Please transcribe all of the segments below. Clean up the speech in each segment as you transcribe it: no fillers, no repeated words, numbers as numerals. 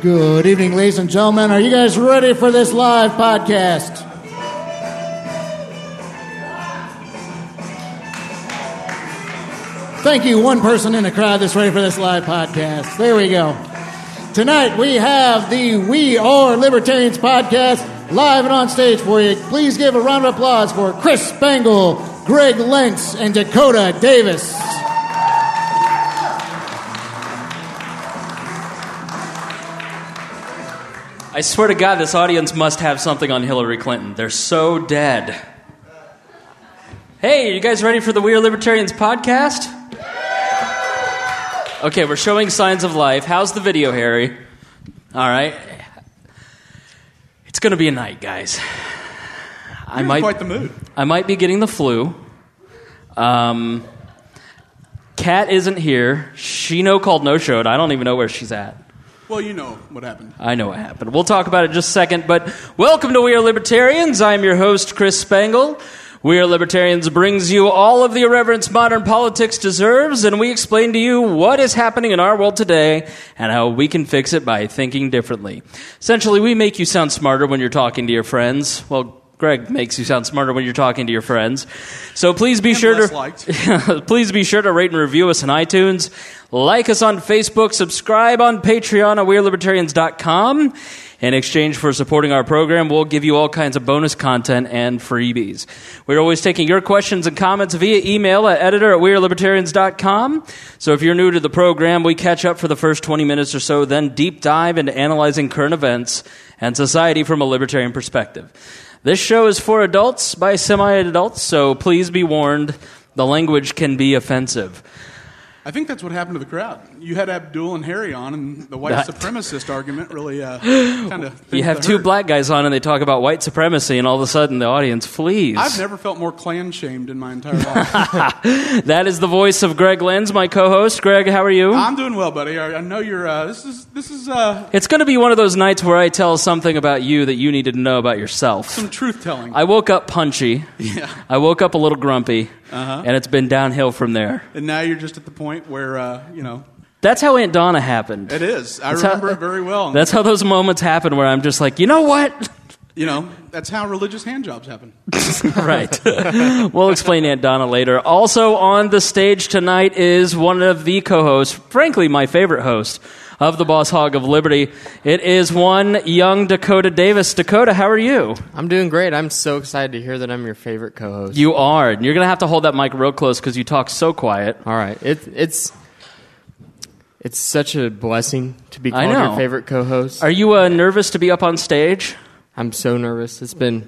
Good evening, ladies and gentlemen. Are you guys ready for this live podcast? Thank you, one person in the crowd that's ready for this live podcast. There we go. Tonight we have the We Are Libertarians podcast live and on stage for you. Please give a round of applause for Chris Spangle, Greg Lentz, and Dakota Davis. I swear to God, this audience must have something on Hillary Clinton. They're so dead. Hey, you guys ready for the We Are Libertarians podcast? Okay, we're showing signs of life. How's the video, Harry? All right. It's going to be a night, guys. You're in quite the mood. I might be getting the flu. Kat isn't here. She no-called-no-showed. I don't even know where she's at. Well, you know what happened. I know what happened. We'll talk about it in just a second, but welcome to We Are Libertarians. I'm your host, Chris Spangle. We Are Libertarians brings you all of the irreverence modern politics deserves, and we explain to you what is happening in our world today and how we can fix it by thinking differently. Essentially, we make you sound smarter when you're talking to your friends. Well, Greg makes you sound smarter when you're talking to your friends. So please be sure to rate and review us on iTunes, like us on Facebook, subscribe on Patreon at WeareLibertarians.com. In exchange for supporting our program, we'll give you all kinds of bonus content and freebies. We're always taking your questions and comments via email at editor@WeareLibertarians.com. So if you're new to the program, we catch up for the first 20 minutes or so, then deep dive into analyzing current events and society from a libertarian perspective. This show is for adults by semi-adults, so please be warned, the language can be offensive. I think that's what happened to the crowd. You had Abdul and Harry on, and the white supremacist argument really kind of... You have two black guys on, and they talk about white supremacy, and all of a sudden the audience flees. I've never felt more clan-shamed in my entire life. That is the voice of Greg Lenz, my co-host. Greg, how are you? I'm doing well, buddy. I know you're... This is. It's going to be one of those nights where I tell something about you that you needed to know about yourself. Some truth-telling. I woke up punchy. Yeah. I woke up a little grumpy. And it's been downhill from there. And now you're just at the point where, That's how Aunt Donna happened. It is. I remember it very well. That's how those moments happen where I'm just like, you know what? That's how religious handjobs happen. Right. We'll explain Aunt Donna later. Also on the stage tonight is one of the co-hosts, frankly, my favorite host of the Boss Hog of Liberty. It is one young Dakota Davis. Dakota, how are you? I'm doing great. I'm so excited to hear that I'm your favorite co-host. You are. You're going to have to hold that mic real close because you talk so quiet. All right. It's such a blessing to be called your favorite co-host. Are you nervous to be up on stage? I'm so nervous. It's been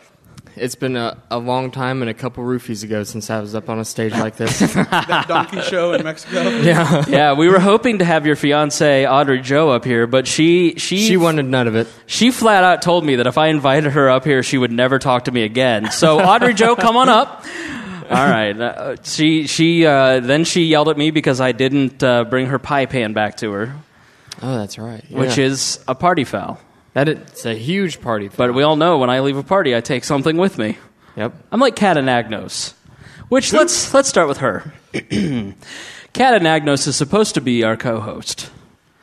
a long time and a couple roofies ago since I was up on a stage like this. That donkey show in Mexico. Yeah. Yeah, we were hoping to have your fiancée, Audrey Jo, up here, but she wanted none of it. She flat out told me that if I invited her up here, she would never talk to me again. So, Audrey Jo, come on up. All right. Then she yelled at me because I didn't bring her pie pan back to her. Oh, that's right. Yeah. Which is a party foul. It's a huge party foul. But we all know when I leave a party, I take something with me. Yep. I'm like Kat Anagnos. Which, let's start with her. Kat Anagnos is supposed to be our co-host.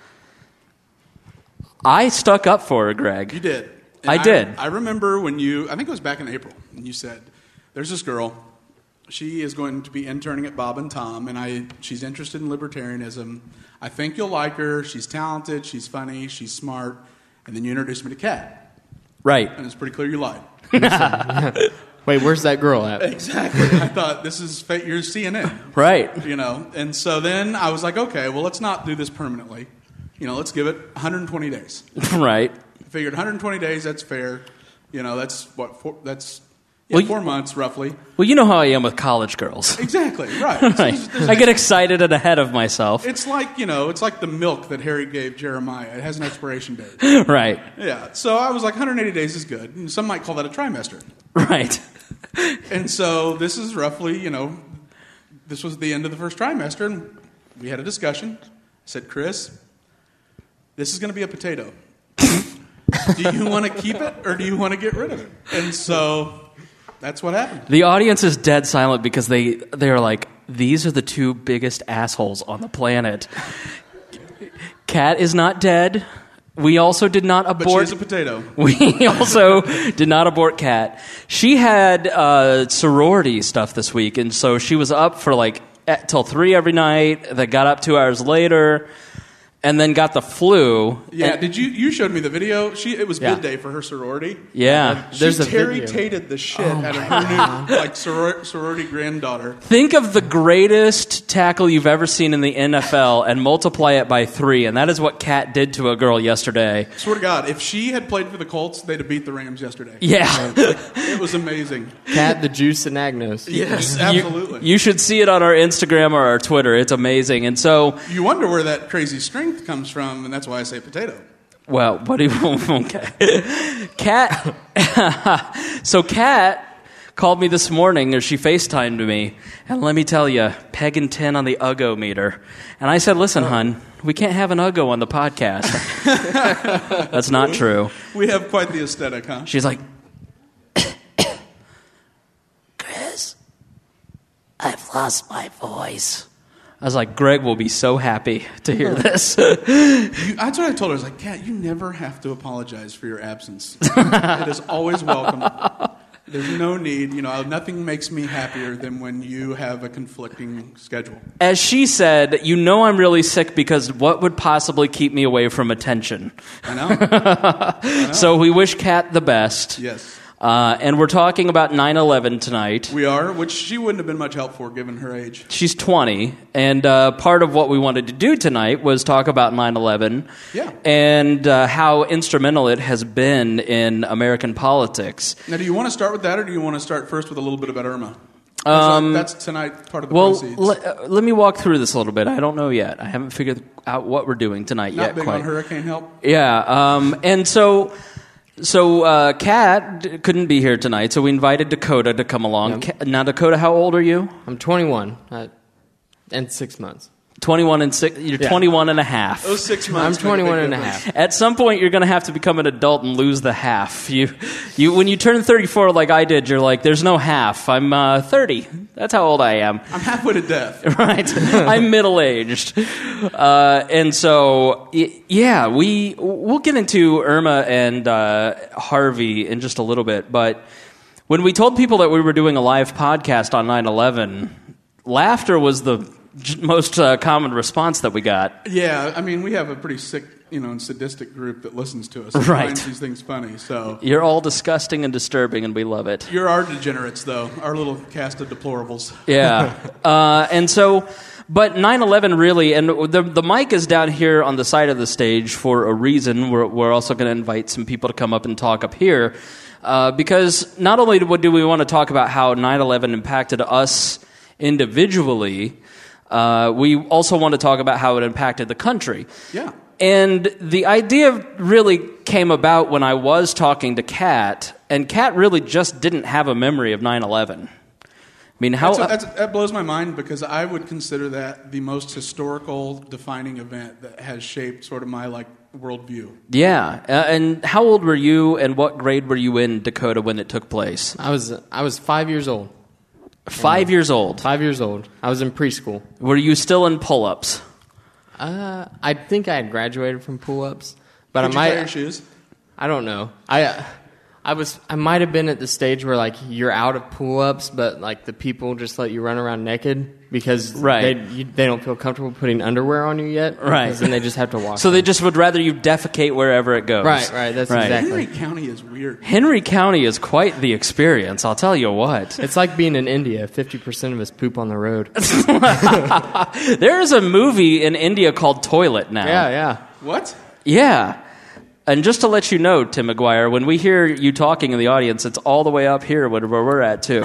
I stuck up for her, Greg. You did. I did. I remember when I think it was back in April, and you said, there's this girl, she is going to be interning at Bob and Tom, and she's interested in libertarianism. I think you'll like her. She's talented, she's funny, she's smart. And then you introduced me to Kat. Right. And it's pretty clear you lied. Wait, where's that girl at? Exactly. I thought, this is fate. You're CNN. Right. And so then I was like, okay, well, let's not do this permanently. Let's give it 120 days. Right. I figured 120 days, that's fair. That's what, 4 months, roughly. Well, you know how I am with college girls. Exactly, right. Right. I get excited and ahead of myself. It's like, it's like the milk that Harry gave Jeremiah. It has an expiration date. Right. Yeah, so I was like, 180 days is good. And some might call that a trimester. Right. And so this is roughly, this was the end of the first trimester, and we had a discussion. I said, Chris, this is going to be a potato. Do you want to keep it, or do you want to get rid of it? And so... that's what happened. The audience is dead silent because they're like, these are the two biggest assholes on the planet. Kat is not dead. We also did not But abort. she's a potato. We also did not abort Kat. She had sorority stuff this week, and so she was up for till 3 every night. Then got up 2 hours later, and then got the flu. Yeah, And- did you showed me the video? It was Yeah. bid day for her sorority. Yeah. There's She a Terry video. Tated the shit out of her new sorority granddaughter. Think of the greatest tackle you've ever seen in the NFL and multiply it by 3, and that is what Kat did to a girl yesterday. Swear to God, if she had played for the Colts, they'd have beat the Rams yesterday. Yeah. It was amazing. Cat, the Juice, and Agnos. Yes, absolutely. You should see it on our Instagram or our Twitter. It's amazing. And so, You wonder where that crazy strength comes from, and that's why I say potato. well, what do you okay. Kat So Kat called me this morning, or she FaceTimed me, and let me tell you, pegging 10 on the Uggo meter. And I said, listen, hon, we can't have an Uggo on the podcast. That's not true. We have quite the aesthetic, huh? She's like, Chris, I've lost my voice. I was like, Greg will be so happy to hear this. That's what I told her. I was like, Kat, you never have to apologize for your absence. It is always welcome. There's no need. Nothing makes me happier than when you have a conflicting schedule. As she said, you know I'm really sick because what would possibly keep me away from attention? I know. So we wish Kat the best. Yes. And we're talking about 9/11 tonight. We are, which she wouldn't have been much help for given her age. She's 20, and part of what we wanted to do tonight was talk about 9/11 Yeah. and how instrumental it has been in American politics. Now, do you want to start with that, or do you want to start first with a little bit about Irma? That's tonight, part of the Well, proceeds. let me walk through this a little bit. I don't know yet. I haven't figured out what we're doing tonight Not yet. big quite. on hurricane help. Yeah, and so Kat couldn't be here tonight, so we invited Dakota to come along. Now, Dakota, how old are you? I'm 21 and 6 months. 21 and 6. You're Yeah. 21 and a half. Those 6 I'm months. 21 and a half. At some point, you're going to have to become an adult and lose the half. You, when you turn 34 like I did, you're like, there's no half. I'm 30. That's how old I am. I'm halfway to death. Right. I'm middle-aged. And so, yeah, we'll get into Irma and Harvey in just a little bit. But when we told people that we were doing a live podcast on 9/11, laughter was the most common response that we got. Yeah, I mean, we have a pretty sick, and sadistic group that listens to us and Right. finds these things funny. So You're all disgusting and disturbing, and we love it. you're our degenerates, though, our little cast of deplorables. Yeah. And so, but 9/11 really, and the mic is down here on the side of the stage for a reason. We're also going to invite some people to come up and talk up here. Because not only do we want to talk about how 9/11 impacted us individually, we also want to talk about how it impacted the country. Yeah. And the idea really came about when I was talking to Kat, and Kat really just didn't have a memory of 9/11. I mean, how... That blows my mind because I would consider that the most historical defining event that has shaped sort of my worldview. Yeah. And how old were you, and what grade were you in, Dakota, when it took place? I was 5 years old. 5 years old. 5 years old. I was in preschool. Were you still in pull-ups? I think I had graduated from pull-ups, but Did you I tie might. your shoes? I don't know. I might have been at the stage where you're out of pull-ups, but the people just let you run around naked because Right. they don't feel comfortable putting underwear on you yet. Right. Because then they just have to wash. So they them. just would rather you defecate wherever it goes. Right. That's exactly. Henry County is weird. Henry County is quite the experience, I'll tell you what. It's like being in India. 50% of us poop on the road. There is a movie in India called Toilet now. Yeah. What? Yeah. And just to let you know, Tim McGuire, when we hear you talking in the audience, it's all the way up here where we're at, too.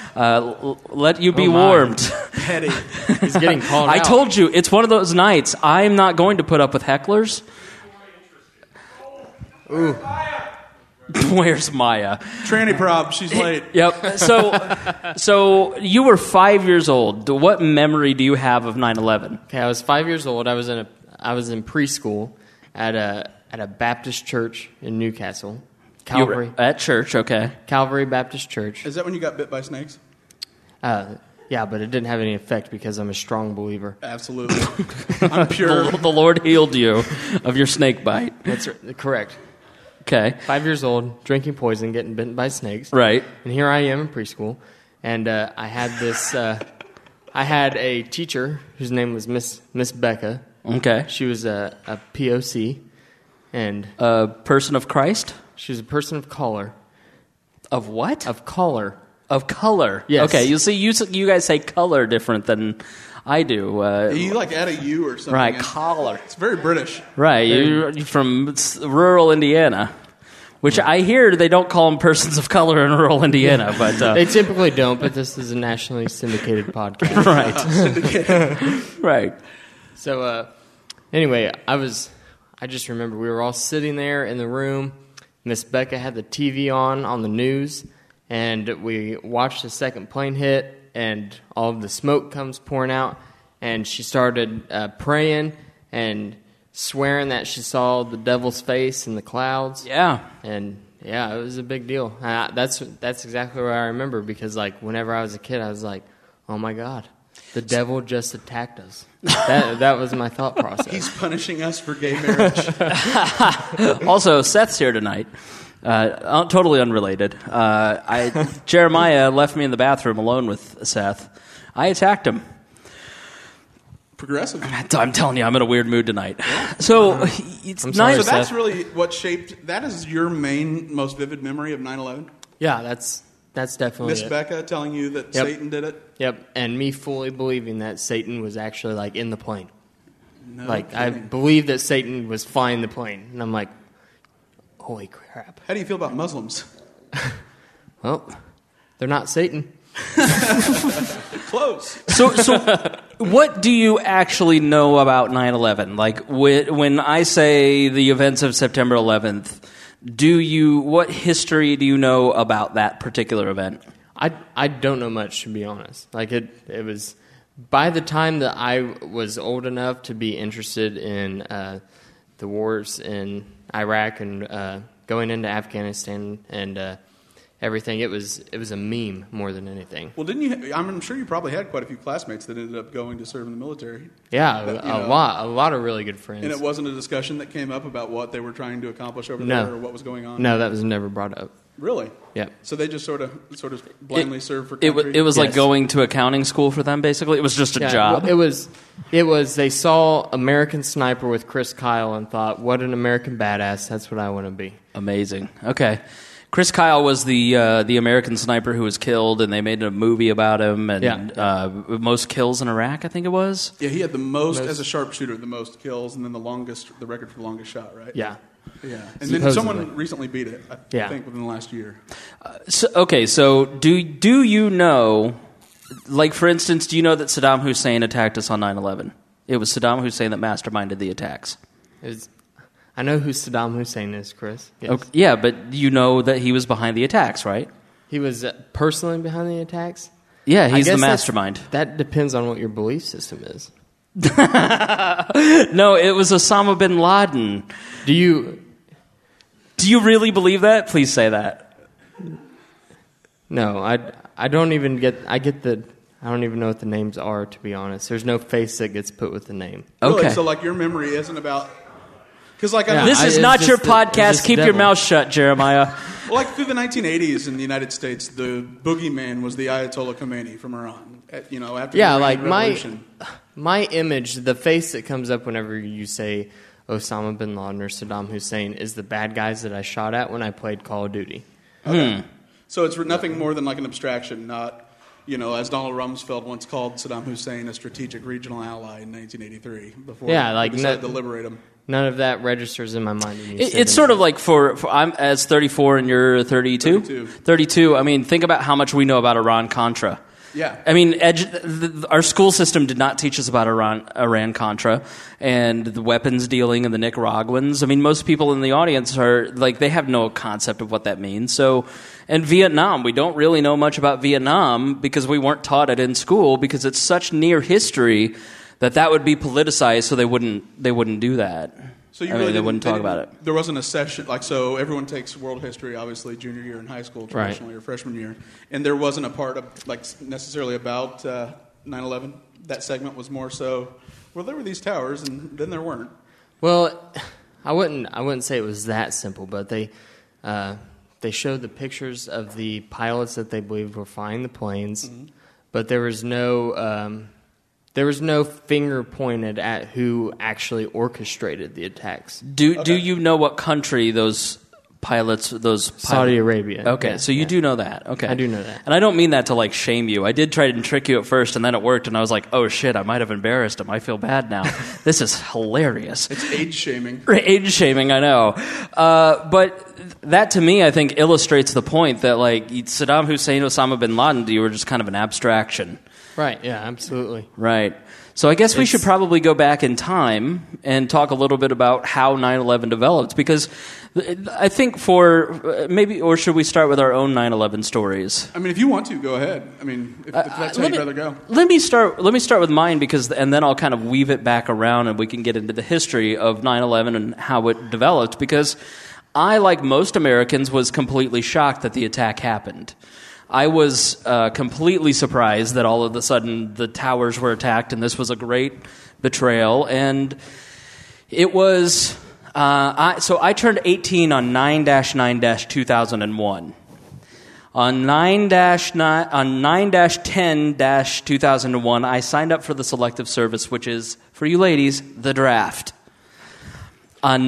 Let you be Oh, my. warmed. Petty. He's getting called I out. told you, it's one of those nights. I'm not going to put up with hecklers. Ooh. Where's Maya? Tranny prob. She's late. Yep. So you were 5 years old. What memory do you have of 9/11? Okay, I was 5 years old. I was in preschool at a Baptist church in Newcastle. You were at church, okay. Calvary Baptist Church. Is that when you got bit by snakes? Yeah, but it didn't have any effect because I'm a strong believer. Absolutely. I'm pure. The Lord healed you of your snake bite. That's correct. Okay. 5 years old, drinking poison, getting bitten by snakes. Right. And here I am in preschool, and I had this. I had a teacher whose name was Miss Becca. Okay. She was a POC, and A person of Christ? she was a person of color. Of what? Of color. Of color. Yes. Okay, you see, you guys say color different than I do. You like add a U or something. Right, in. collar. It's very British. Right, you're from rural Indiana, which I hear they don't call them persons of color in rural Indiana, but They typically don't, but this is a nationally syndicated podcast. right. So, anyway, I just remember we were all sitting there in the room. Miss Becca had the TV on the news, and we watched the second plane hit, and all of the smoke comes pouring out, and she started praying and swearing that she saw the devil's face in the clouds. Yeah. And yeah, it was a big deal. That's exactly what I remember, because like whenever I was a kid, I was like, oh my God, the devil just attacked us. That was my thought process. He's punishing us for gay marriage. Also, Seth's here tonight. Totally unrelated. Jeremiah left me in the bathroom alone with Seth. I attacked him. Progressive. I'm telling you, I'm in a weird mood tonight. So it's I'm sorry, So nice. that's Seth. really what shaped. That is your main, most vivid memory of 9/11. Yeah, that's definitely Miss it. Becca telling you that Yep. Satan did it. Yep, and me fully believing that Satan was actually like in the plane. No Like I kidding. believed that Satan was flying the plane, and I'm like, holy crap! How do you feel about Muslims? Well, they're not Satan. Close. So what do you actually know about 9/11? Like when I say the events of September 11th, what history do you know about that particular event? I don't know much, to be honest. Like it was by the time that I was old enough to be interested in the wars in Iraq and going into Afghanistan and everything. It was a meme more than anything. Well, didn't you? I'm sure you probably had quite a few classmates that ended up going to serve in the military. Yeah, But, a lot of really good friends. And it wasn't a discussion that came up about what they were trying to accomplish over No. there or what was going on? No, that was never brought up. Really? Yeah. So they just sort of blindly served for It country? was like Yes. going to accounting school for them, basically. It was just a Yeah, job. well, it was they saw American Sniper with Chris Kyle and thought, what an American badass, that's what I want to be. Amazing. Okay. Chris Kyle was the American sniper who was killed, and they made a movie about him. And most kills in Iraq, I think it was. Yeah, he had the most, as a sharpshooter, the most kills, and then the record for the longest shot, right? Yeah. Yeah. And then Supposedly. someone recently beat it, I Yeah. think, within the last year. So do you know, like, for instance, do you know that Saddam Hussein attacked us on 9/11? It was Saddam Hussein that masterminded the attacks. I know who Saddam Hussein is, Chris. Yes. Okay, yeah, but you know that he was behind the attacks, right? He was personally behind the attacks? Yeah, I he's the guess mastermind. That depends on what your belief system is. No, it was Osama bin Laden. Do you... Do you really believe that? Please say that. No, I don't even get... I don't even know what the names are, to be honest. There's no face that gets put with the name. Okay. Really? So, like, your memory isn't about... Because, like, I Yeah. know, This is it's not just your the- it's podcast. just Keep the your devil. mouth shut, Jeremiah. well, like, through the 1980s in the United States, the boogeyman was the Ayatollah Khomeini from Iran. After Yeah, the like Iranian Revolution. my image, the face that comes up whenever you say Osama bin Laden or Saddam Hussein is the bad guys that I shot at when I played Call of Duty. So it's nothing more than like an abstraction, not, as Donald Rumsfeld once called Saddam Hussein a strategic regional ally in 1983 before Yeah, like we decided to liberate him. None of that registers in my mind. When you said It's sort of like for I'm as 34 and you're 32. 32. 32. I mean, think about how much we know about Iran-Contra. Yeah. I mean, our school system did not teach us about Iran-Contra and the weapons dealing and the Nicaraguans. I mean, most people in the audience are like, they have no concept of what that means. So, and Vietnam, we don't really know much about Vietnam because we weren't taught it in school because it's such near history that would be politicized, so they wouldn't do that. So you I really mean, they wouldn't talk about it. There wasn't a session so everyone takes world history, obviously, junior year in high school traditionally, or freshman year, and there wasn't a part of necessarily about 9/11. That segment was more so, well, there were these towers, and then there weren't. Well, I wouldn't say it was that simple, but they showed the pictures of the pilots that they believed were flying the planes, but there was no finger pointed at who actually orchestrated the attacks. Do you know what country those pilots? Saudi Arabia. Okay, Yeah, so you do know that. Okay, I do know that. And I don't mean that to shame you. I did try to trick you at first, and then it worked, and I was like, oh shit, I might have embarrassed him. I feel bad now. This is hilarious. It's age shaming. Age shaming, I know. But that to me, I think, illustrates the point that Saddam Hussein, Osama bin Laden, you were just kind of an abstraction. Right, yeah, absolutely. Right. So I guess we should probably go back in time and talk a little bit about how 9/11 developed, because I think or should we start with our own 9/11 stories? I mean, if you want to, go ahead. I mean, if that's how you'd rather go. Let me start with mine, and then I'll kind of weave it back around and we can get into the history of 9/11 and how it developed, because I, like most Americans, was completely shocked that the attack happened. I was completely surprised that all of a sudden the towers were attacked, and this was a great betrayal. And it was so I turned 18 on 9-9-2001. On 9-10-2001, I signed up for the Selective Service, which is, for you ladies, the draft. On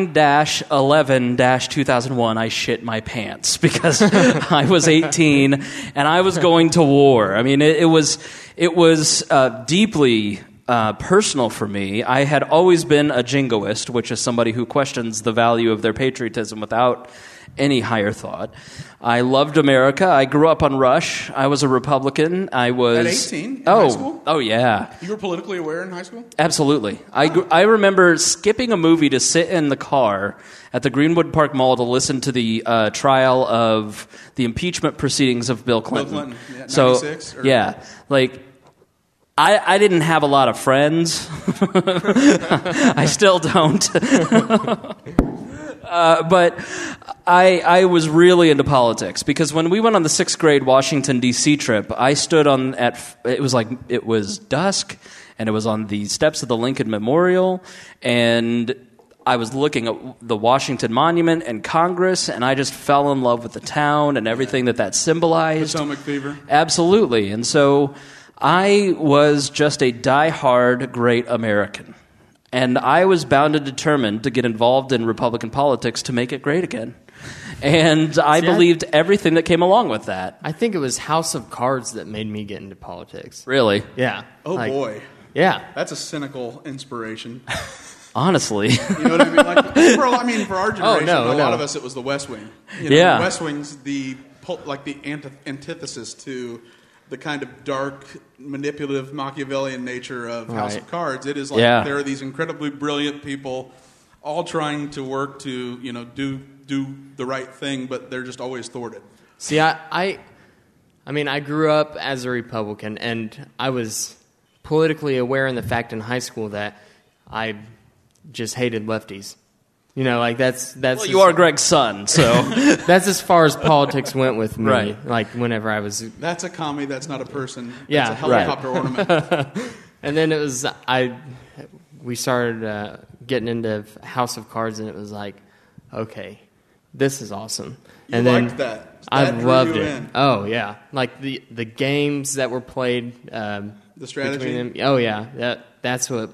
9-11-2001, I shit my pants because I was 18 and I was going to war. I mean, it was deeply personal for me. I had always been a jingoist, which is somebody who questions the value of their patriotism without any higher thought. I loved America. I grew up on Rush. I was a Republican. I was at 18 in high school? Oh yeah. You were politically aware in high school? Absolutely. I remember skipping a movie to sit in the car at the Greenwood Park Mall to listen to the trial of the impeachment proceedings of Bill Clinton. Bill Clinton, yeah, 96? So, yeah, I didn't have a lot of friends. I still don't. But I was really into politics, because when we went on the 6th grade Washington, D.C. trip, I stood it was dusk, and it was on the steps of the Lincoln Memorial, and I was looking at the Washington Monument and Congress, and I just fell in love with the town and everything that symbolized. Potomac fever. Absolutely. And so I was just a diehard great American. And I was bound and determined to get involved in Republican politics to make it great again. And I believed everything that came along with that. I think it was House of Cards that made me get into politics. Really? Yeah. Oh, boy. Yeah. That's a cynical inspiration. Honestly. You know what I mean? For our generation, a lot of us, it was the West Wing. Yeah. The West Wing's the antithesis to the kind of dark, manipulative, Machiavellian nature of House of Cards. It is there are these incredibly brilliant people all trying to work to, do the right thing, but they're just always thwarted. See, I grew up as a Republican, and I was politically aware in the fact in high school that I just hated lefties. That's. Well, you are Greg's son, so that's as far as politics went with me. Right. Whenever I was. That's a commie. That's not a person. Yeah, that's a helicopter ornament. And then it was we started getting into House of Cards, and it was like, okay, this is awesome. You and liked then that. I loved drew you it. in. Oh yeah, like the games that were played. The strategy. Between them. Oh yeah, that's what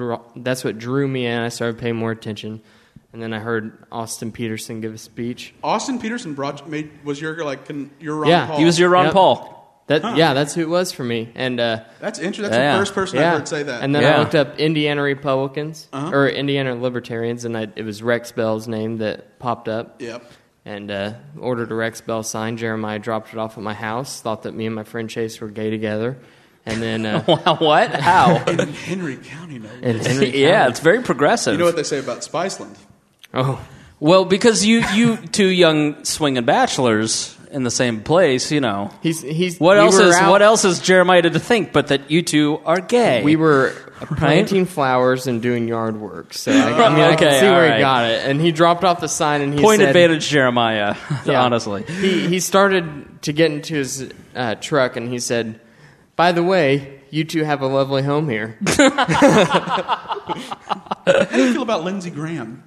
drew me in. I started paying more attention. And then I heard Austin Peterson give a speech. Austin Peterson was your Ron Paul. He was your Ron Paul. That's who it was for me. And that's interesting. That's the first person I've heard say that. And then I looked up Indiana Republicans or Indiana Libertarians, and it was Rex Bell's name that popped up. Yep. And ordered a Rex Bell sign. Jeremiah dropped it off at my house. Thought that me and my friend Chase were gay together. And then what? How? In Henry County, no. In Henry County. Yeah, it's very progressive. You know what they say about Spiceland? Oh. Well, because you two young swinging bachelors in the same place, He's. What we else were is out- what else is Jeremiah to think but that you two are gay? We were planting flowers and doing yard work. So I can see all where right. he got it. And he dropped off the sign and he Point said, advantage, Jeremiah. Yeah. Honestly, He started to get into his truck and he said, "By the way, you two have a lovely home here." How do you feel about Lindsey Graham?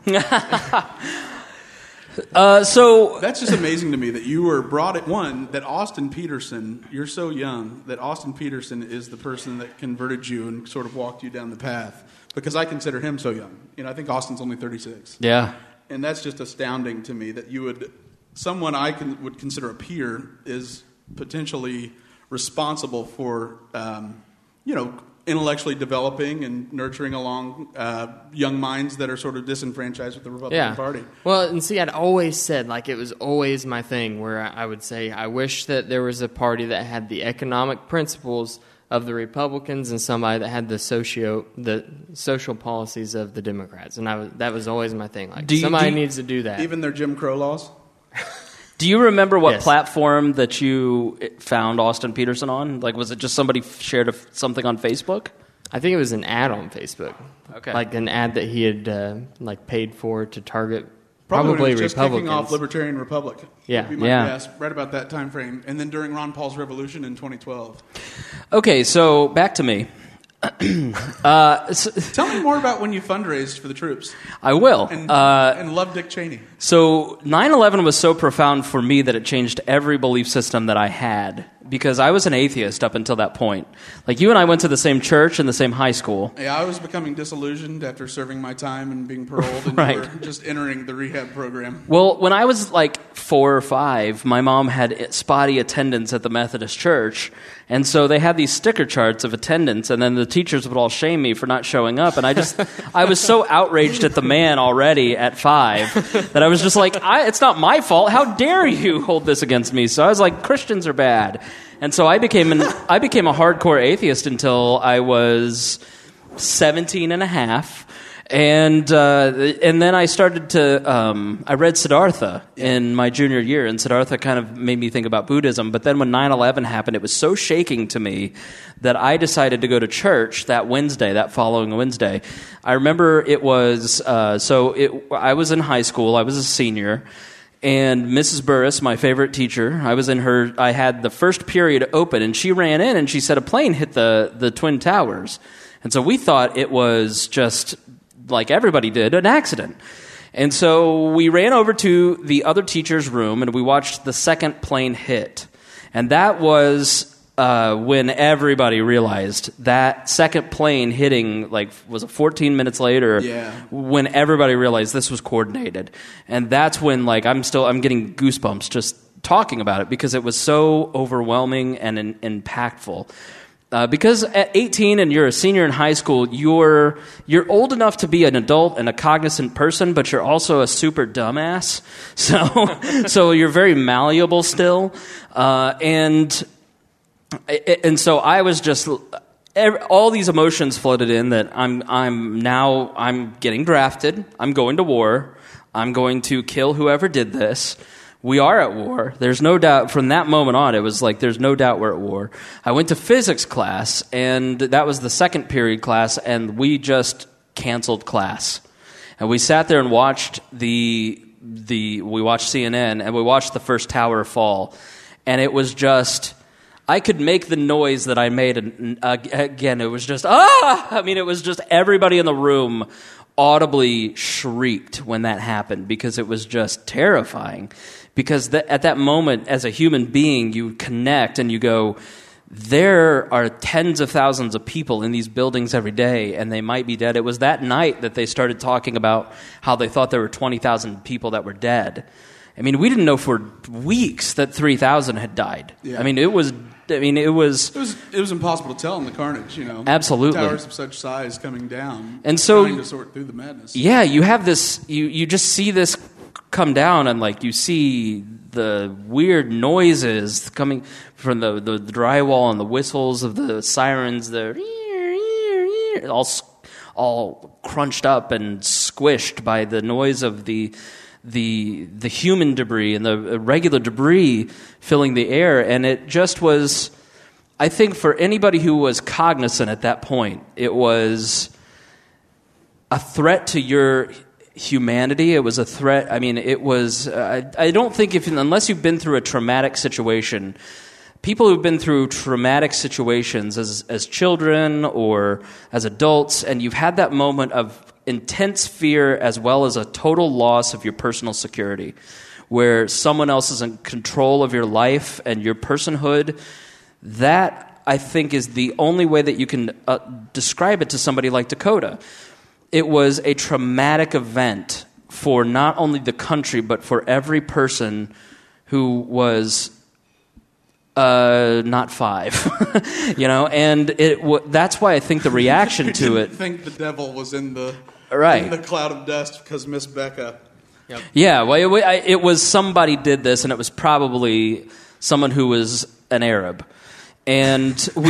so That's just amazing to me that you were brought at one, that Austin Peterson, you're so young, that Austin Peterson is the person that converted you and sort of walked you down the path. Because I consider him so young. I think Austin's only 36. yeah. And that's just astounding to me that you would, someone would consider a peer is potentially responsible for, intellectually developing and nurturing along young minds that are sort of disenfranchised with the Republican Party. Well, and see, I'd always said, it was always my thing where I would say, I wish that there was a party that had the economic principles of the Republicans and somebody that had the social policies of the Democrats. And that was always my thing. Somebody needs to do that. Even their Jim Crow laws? Do you remember what Yes. platform that you found Austin Peterson on? Was it just somebody shared something on Facebook? I think it was an ad on Facebook. Okay. An ad that he had Probably paid for to target when probably it was just Republicans. kicking off Libertarian Republic. Yeah. Would be my Yeah. guess, right about that time frame. And then during Ron Paul's revolution in 2012. Okay, so back to me. Tell me more about when you fundraised for the troops I will. and love Dick Cheney. So 9/11 was so profound for me that it changed every belief system that I had, because I was an atheist up until that point. You and I went to the same church and the same high school. Yeah, I was becoming disillusioned after serving my time and being paroled, and Right. you were just entering the rehab program. Well, when I was 4 or 5, my mom had spotty attendance at the Methodist church, and so they had these sticker charts of attendance, and then the teachers would all shame me for not showing up, and I was so outraged at the man already at 5 that I was just it's not my fault. How dare you hold this against me? So I was like, Christians are bad. And so I became a hardcore atheist until I was 17 and a half. And then I started to I read Siddhartha in my junior year, and Siddhartha kind of made me think about Buddhism. But then when 9/11 happened, it was so shaking to me that I decided to go to church that following Wednesday. I remember it was I was in high school. I was a senior. And Mrs. Burris, my favorite teacher, I had the first period open, and she ran in and she said a plane hit the Twin Towers. And so we thought it was just, like everybody did, an accident. And so we ran over to the other teacher's room and we watched the second plane hit. And that was when everybody realized that second plane hitting, was it 14 minutes later? Yeah. When everybody realized this was coordinated. And that's when, I'm getting goosebumps just talking about it, because it was so overwhelming and impactful. Because at 18 and you're a senior in high school, you're old enough to be an adult and a cognizant person, but you're also a super dumbass. So you're very malleable still, and so I was just all these emotions flooded in that I'm getting drafted. I'm going to war. I'm going to kill whoever did this. We are at war. There's no doubt. From that moment on, it was there's no doubt we're at war. I went to physics class, and that was the second period class, and we just canceled class. And we sat there and watched we watched CNN, and we watched the first tower fall. And it was just, I could make the noise that I made, and again, it was just, it was just everybody in the room audibly shrieked when that happened, because it was just terrifying. Because at that moment, as a human being, you connect and you go, there are tens of thousands of people in these buildings every day, and they might be dead. It was that night that they started talking about how they thought there were 20,000 people that were dead. We didn't know for weeks that 3,000 had died. Yeah. It was impossible to tell in the carnage, Absolutely. Towers of such size coming down, and so trying to sort through the madness. Yeah, you have this. You just see this come down, and you see the weird noises coming from the drywall and the whistles of the sirens. All crunched up and squished by the noise of the the human debris and the regular debris filling the air. And it just was, I think for anybody who was cognizant at that point, it was a threat to your humanity. It was a threat. I mean, it was, I don't think unless you've been through a traumatic situation, people who've been through traumatic situations as children or as adults, and you've had that moment of intense fear as well as a total loss of your personal security, where someone else is in control of your life and your personhood, that, I think, is the only way that you can describe it to somebody like Dakota. It was a traumatic event for not only the country, but for every person who was not 5, and that's why I think the reaction to it. I think the devil was in the cloud of dust because Miss Becca. Yep. Yeah, well, it was somebody did this, and it was probably someone who was an Arab. And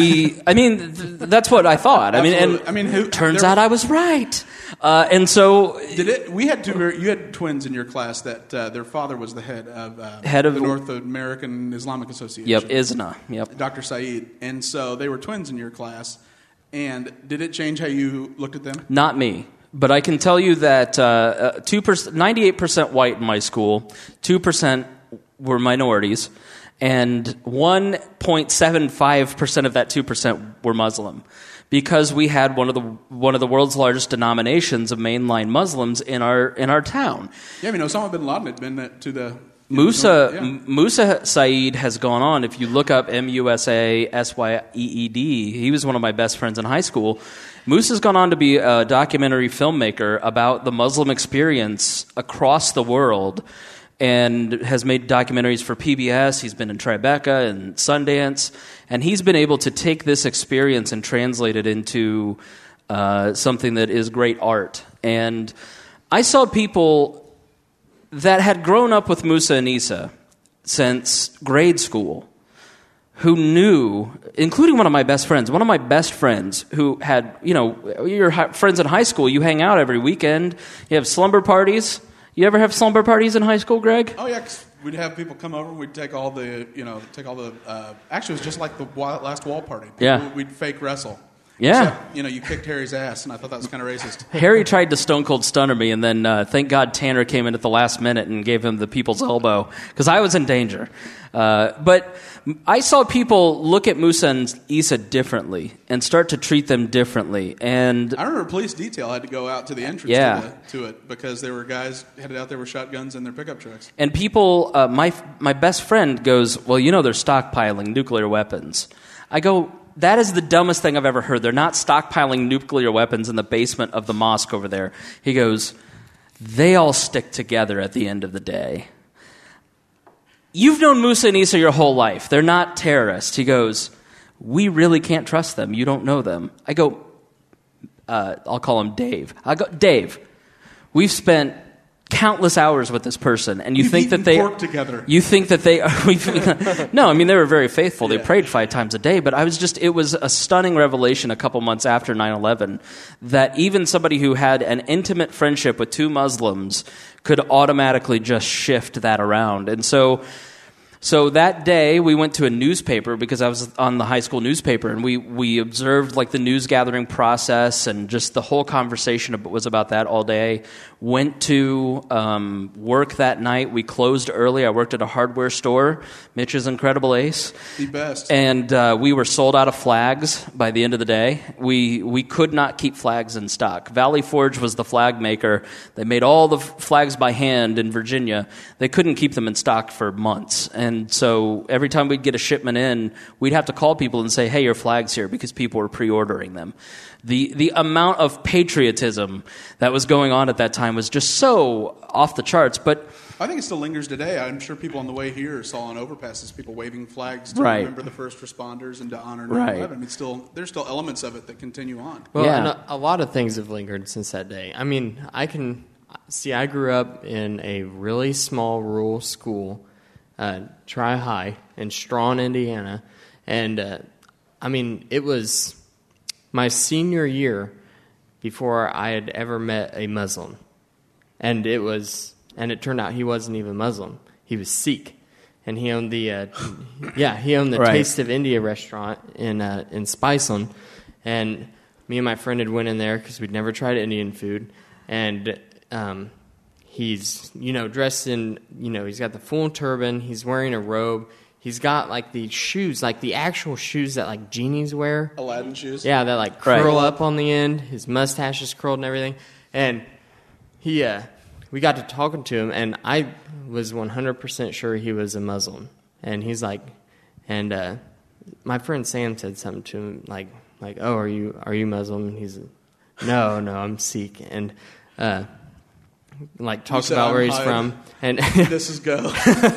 that's what I thought. Turns out I was right. And so you had twins in your class that their father was the head of the North American Islamic Association. Yep, ISNA. Yep, Dr. Saeed. And so they were twins in your class. And did it change how you looked at them? Not me. But I can tell you that 98% white in my school, 2% were minorities, and 1.75% of that 2% were Muslim, because we had one of the world's largest denominations of mainline Muslims in our town. Yeah, Osama bin Laden had been to the Musa Saeed has gone on. If you look up Musasyeed, he was one of my best friends in high school. Musa's gone on to be a documentary filmmaker about the Muslim experience across the world, and has made documentaries for PBS. He's been in Tribeca and Sundance, and he's been able to take this experience and translate it into something that is great art. And I saw people that had grown up with Musa and Isa since grade school, who knew, including one of my best friends who had, your friends in high school, you hang out every weekend, you have slumber parties. You ever have slumber parties in high school, Greg? Oh, yeah, 'cause we'd have people come over, we'd take all the, actually it was just like the last wall party. We'd fake wrestle. Yeah. Except, you kicked Harry's ass, and I thought that was kind of racist. Harry tried to stone cold stunner me, and then thank God Tanner came in at the last minute and gave him the people's elbow, because I was in danger. But I saw people look at Musa and Isa differently and start to treat them differently. And I remember police detail had to go out to the entrance to it because there were guys headed out there with shotguns in their pickup trucks. And people, my best friend goes, well, they're stockpiling nuclear weapons. I go, that is the dumbest thing I've ever heard. They're not stockpiling nuclear weapons in the basement of the mosque over there. He goes, they all stick together at the end of the day. You've known Musa and Isa your whole life. They're not terrorists. He goes, we really can't trust them. You don't know them. I go, I'll call him Dave. I go, Dave, we've spent countless hours with this person, and You've think that they pork together. You think that they no, they were very faithful. They prayed 5 times a day, but it was a stunning revelation a couple months after 9/11 that even somebody who had an intimate friendship with 2 Muslims could automatically just shift that around. And so that day we went to a newspaper, because I was on the high school newspaper, and we observed the news gathering process, and just the whole conversation was about that all day. Went to work that night. We closed early. I worked at a hardware store, Mitch's Incredible Ace. The best. And we were sold out of flags by the end of the day. We could not keep flags in stock. Valley Forge was the flag maker. They made all the flags by hand in Virginia. They couldn't keep them in stock for months. And so every time we'd get a shipment in, we'd have to call people and say, hey, your flag's here, because people were pre-ordering them. The amount of patriotism that was going on at that time was just so off the charts. But I think it still lingers today. I'm sure people on the way here saw on overpasses people waving flags to right. remember the first responders and to honor 9/11. Right. There's still elements of it that continue on. Well, yeah. And a lot of things have lingered since that day. I mean, I grew up in a really small rural school, Tri-High, in Strawn, Indiana. And, it was my senior year before I had ever met a Muslim. And it was and it turned out he wasn't even Muslim. He was Sikh, and he owned the Right. Taste of India restaurant in Spiceland. And me and my friend had went in there because we'd never tried Indian food, and he's dressed in he's got the full turban, he's wearing a robe. He's got, like, the shoes, like the actual shoes that, like, genies wear. Aladdin shoes. Yeah, that, like, curl up on the end. His mustache is curled and everything. And we got to talking to him, and I was 100% sure he was a Muslim. And he's like, my friend Sam said something to him, like, oh, are you Muslim? And he's, no, I'm Sikh. And, talks about where he's from. And This is go.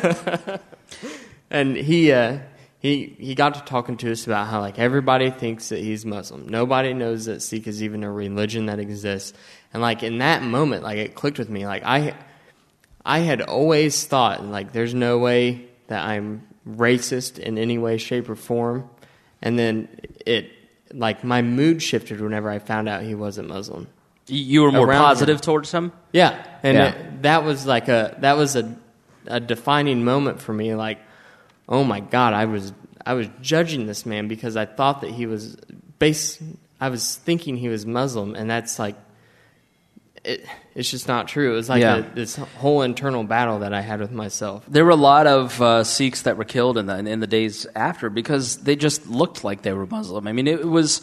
And he got to talking to us about how, like, everybody thinks that he's Muslim. Nobody knows that Sikh is even a religion that exists. And, like, in that moment, like, it clicked with me. Like, I had always thought, like, there's no way that I'm racist in any way, shape, or form. And then my mood shifted whenever I found out he wasn't Muslim. You were more Around positive him. towards him? Yeah. And Yeah. that was a defining moment for me. Like, oh my God, I was judging this man because I thought that he was I was thinking he was Muslim, and that's like, it's just not true. It was like this whole internal battle that I had with myself. There were a lot of Sikhs that were killed in the days after because they just looked like they were Muslim. I mean, it was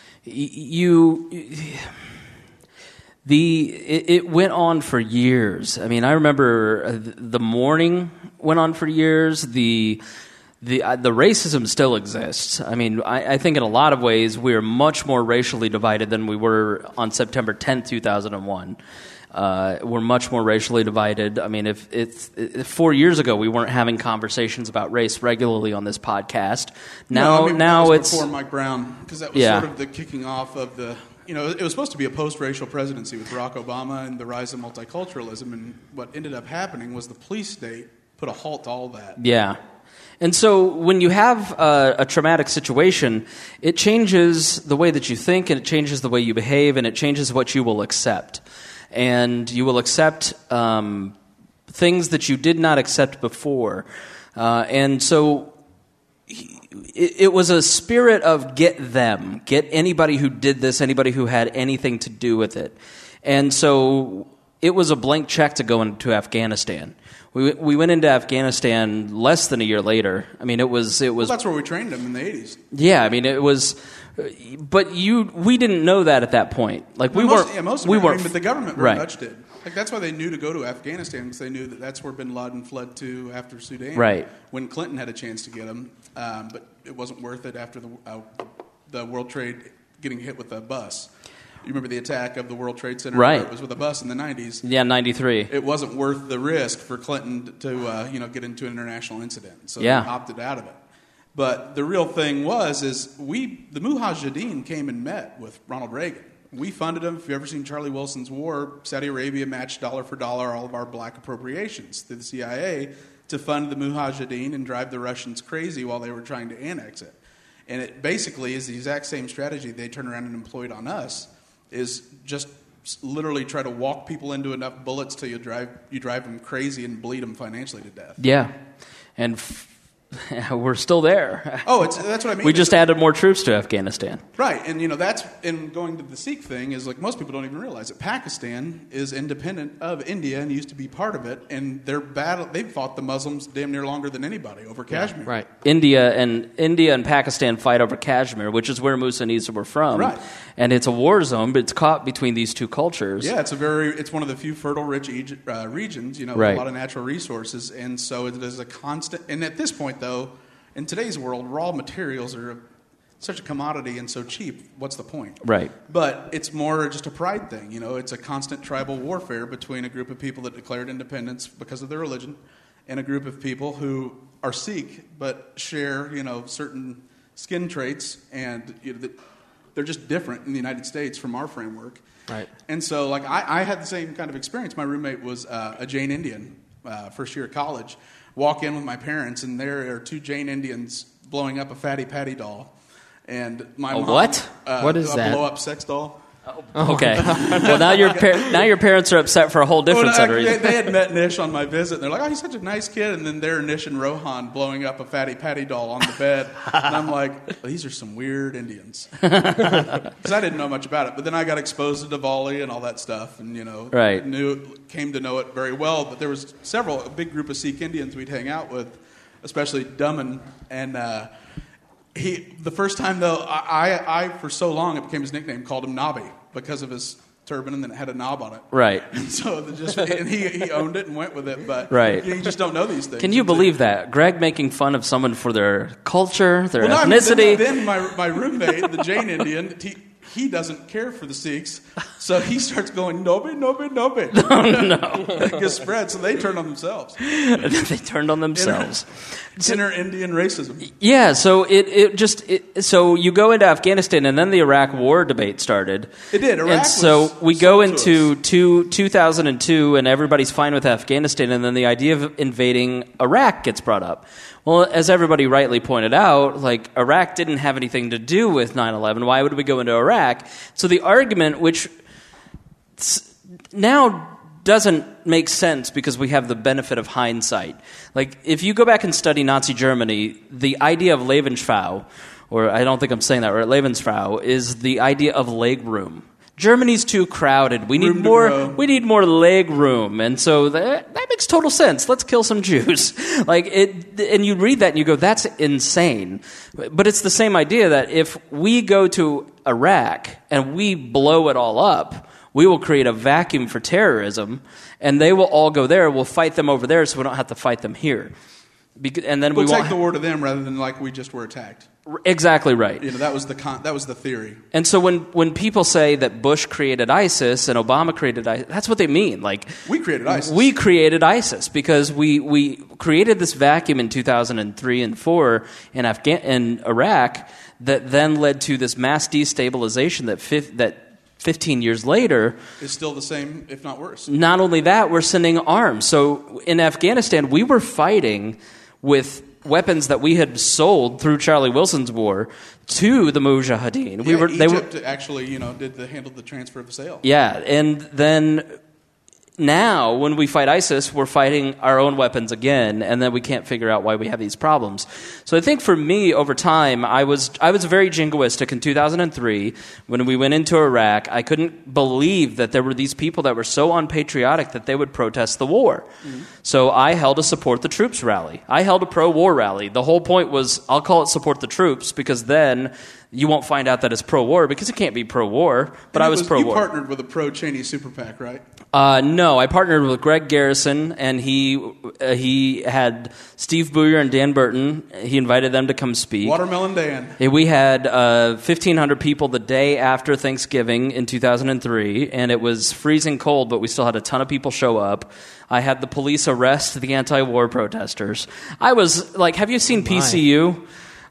it went on for years. I mean, I remember the mourning went on for years. The racism still exists. I mean, I think in a lot of ways we are much more racially divided than we were on September 10th, 2001. We're much more racially divided. I mean, if 4 years ago we weren't having conversations about race regularly on this podcast, now that was it's before Mike Brown, because that was sort of the kicking off of the. It was supposed to be a post-racial presidency with Barack Obama and the rise of multiculturalism, and what ended up happening was the police state put a halt to all that. Yeah. And so when you have a traumatic situation, it changes the way that you think, and it changes the way you behave, and it changes what you will accept. And you will accept things that you did not accept before. And so it was a spirit of get them, get anybody who did this, anybody who had anything to do with it. And so it was a blank check to go into Afghanistan. We went into Afghanistan less than a year later. I mean, it was. Well, that's where we trained them in the 80s. Yeah, I mean, it was. But we didn't know that at that point. Like we weren't. Yeah, most of we it, weren't. but the government very right. much did. Like that's why they knew to go to Afghanistan, because they knew that that's where Bin Laden fled to after Sudan. Right. When Clinton had a chance to get him, but it wasn't worth it after the World Trade getting hit with a bus. You remember the attack of the World Trade Center? Right. It was with a bus in the 90s. Yeah, 93. It wasn't worth the risk for Clinton to get into an international incident, so Yeah. he opted out of it. But the real thing is the Mujahideen came and met with Ronald Reagan. We funded them. If you've ever seen Charlie Wilson's War, Saudi Arabia matched dollar for dollar all of our black appropriations through the CIA to fund the Mujahideen and drive the Russians crazy while they were trying to annex it. And it basically is the exact same strategy they turned around and employed on us, is just literally try to walk people into enough bullets till you drive them crazy and bleed them financially to death. Yeah, and we're still there. Oh, that's what I mean. We just added more troops to Afghanistan. Right, and that's in going to the Sikh thing is like most people don't even realize it. Pakistan is independent of India and used to be part of it, and they've fought the Muslims damn near longer than anybody over Kashmir. Right. India and Pakistan fight over Kashmir, which is where Musa and Isa were from. Right. And it's a war zone, but it's caught between these two cultures. Yeah, it's one of the few fertile, rich regions, with Right. a lot of natural resources, and so it is a constant. And at this point, though, in today's world, raw materials are such a commodity and so cheap. What's the point? Right. But it's more just a pride thing. It's a constant tribal warfare between a group of people that declared independence because of their religion and a group of people who are Sikh but share, certain skin traits, and they're just different in the United States from our framework. Right. And so, like, I had the same kind of experience. My roommate was a Jain Indian, first year of college. Walk in with my parents, and there are two Jain Indians blowing up a Fatty Patty doll. And my mom, what? What is a that? blow-up sex doll. Okay. Well, now your parents are upset for a whole different set of reasons. They had met Nish on my visit, and they're like, "Oh, he's such a nice kid." And then they're Nish and Rohan blowing up a Fatty Patty doll on the bed, and I'm like, well, "These are some weird Indians," because I didn't know much about it. But then I got exposed to Diwali and all that stuff, and came to know it very well. But there was a big group of Sikh Indians we'd hang out with, especially Daman, and the first time though, I for so long it became his nickname, called him Nobby, because of his turban, and then it had a knob on it. Right. And so he owned it and went with it, but right. You just don't know these things. Can you believe that? Greg making fun of someone for their culture, their ethnicity? ethnicity. Then my roommate, the Jain Indian, he doesn't care for the Sikhs, so he starts going, Nobby, Nobby, Nobby. Oh, no. It gets spread, so they turned on themselves. They turned on themselves. Inner Indian racism. Yeah, so so you go into Afghanistan, and then the Iraq War debate started. It did. Iraq and so we go into 2002, and everybody's fine with Afghanistan, and then the idea of invading Iraq gets brought up. Well, as everybody rightly pointed out, like, Iraq didn't have anything to do with 9/11. Why would we go into Iraq? So the argument, which now doesn't make sense because we have the benefit of hindsight. Like, if you go back and study Nazi Germany, the idea of Lebensfrau, or I don't think I'm saying that right, Lebensfrau, is the idea of leg room. Germany's too crowded. We need more leg room. And so that makes total sense. Let's kill some Jews. And you read that and you go, that's insane. But it's the same idea that if we go to Iraq and we blow it all up, we will create a vacuum for terrorism, and they will all go there. We'll fight them over there so we don't have to fight them here. And then we'll take the war to them rather than like we just were attacked. Exactly right. That was the theory. And so when people say that Bush created ISIS and Obama created ISIS, that's what they mean. Like, we created ISIS. We created ISIS because we created this vacuum in 2003 and 4 in Iraq that then led to this mass destabilization that 15 years later is still the same, if not worse. Not only that, we're sending arms. So in Afghanistan, we were fighting with weapons that we had sold through Charlie Wilson's war to the Mujahideen. Egypt actually, handled the transfer of the sale. Yeah, and then now when we fight ISIS, we're fighting our own weapons again, and then we can't figure out why we have these problems. So I think for me, over time, I was very jingoistic in 2003 when we went into Iraq. I couldn't believe that there were these people that were so unpatriotic that they would protest the war. Mm-hmm. So I held a support the troops rally. I held a pro-war rally. The whole point was, I'll call it support the troops, because then you won't find out that it's pro-war, because it can't be pro-war, but I was pro-war. You partnered with a pro-Cheney super PAC, right? No, I partnered with Greg Garrison, and he had Steve Booyer and Dan Burton. He invited them to come speak. Watermelon Dan. We had 1,500 people the day after Thanksgiving in 2003, and it was freezing cold, but we still had a ton of people show up. I had the police arrest the anti-war protesters. I was like, have you seen PCU?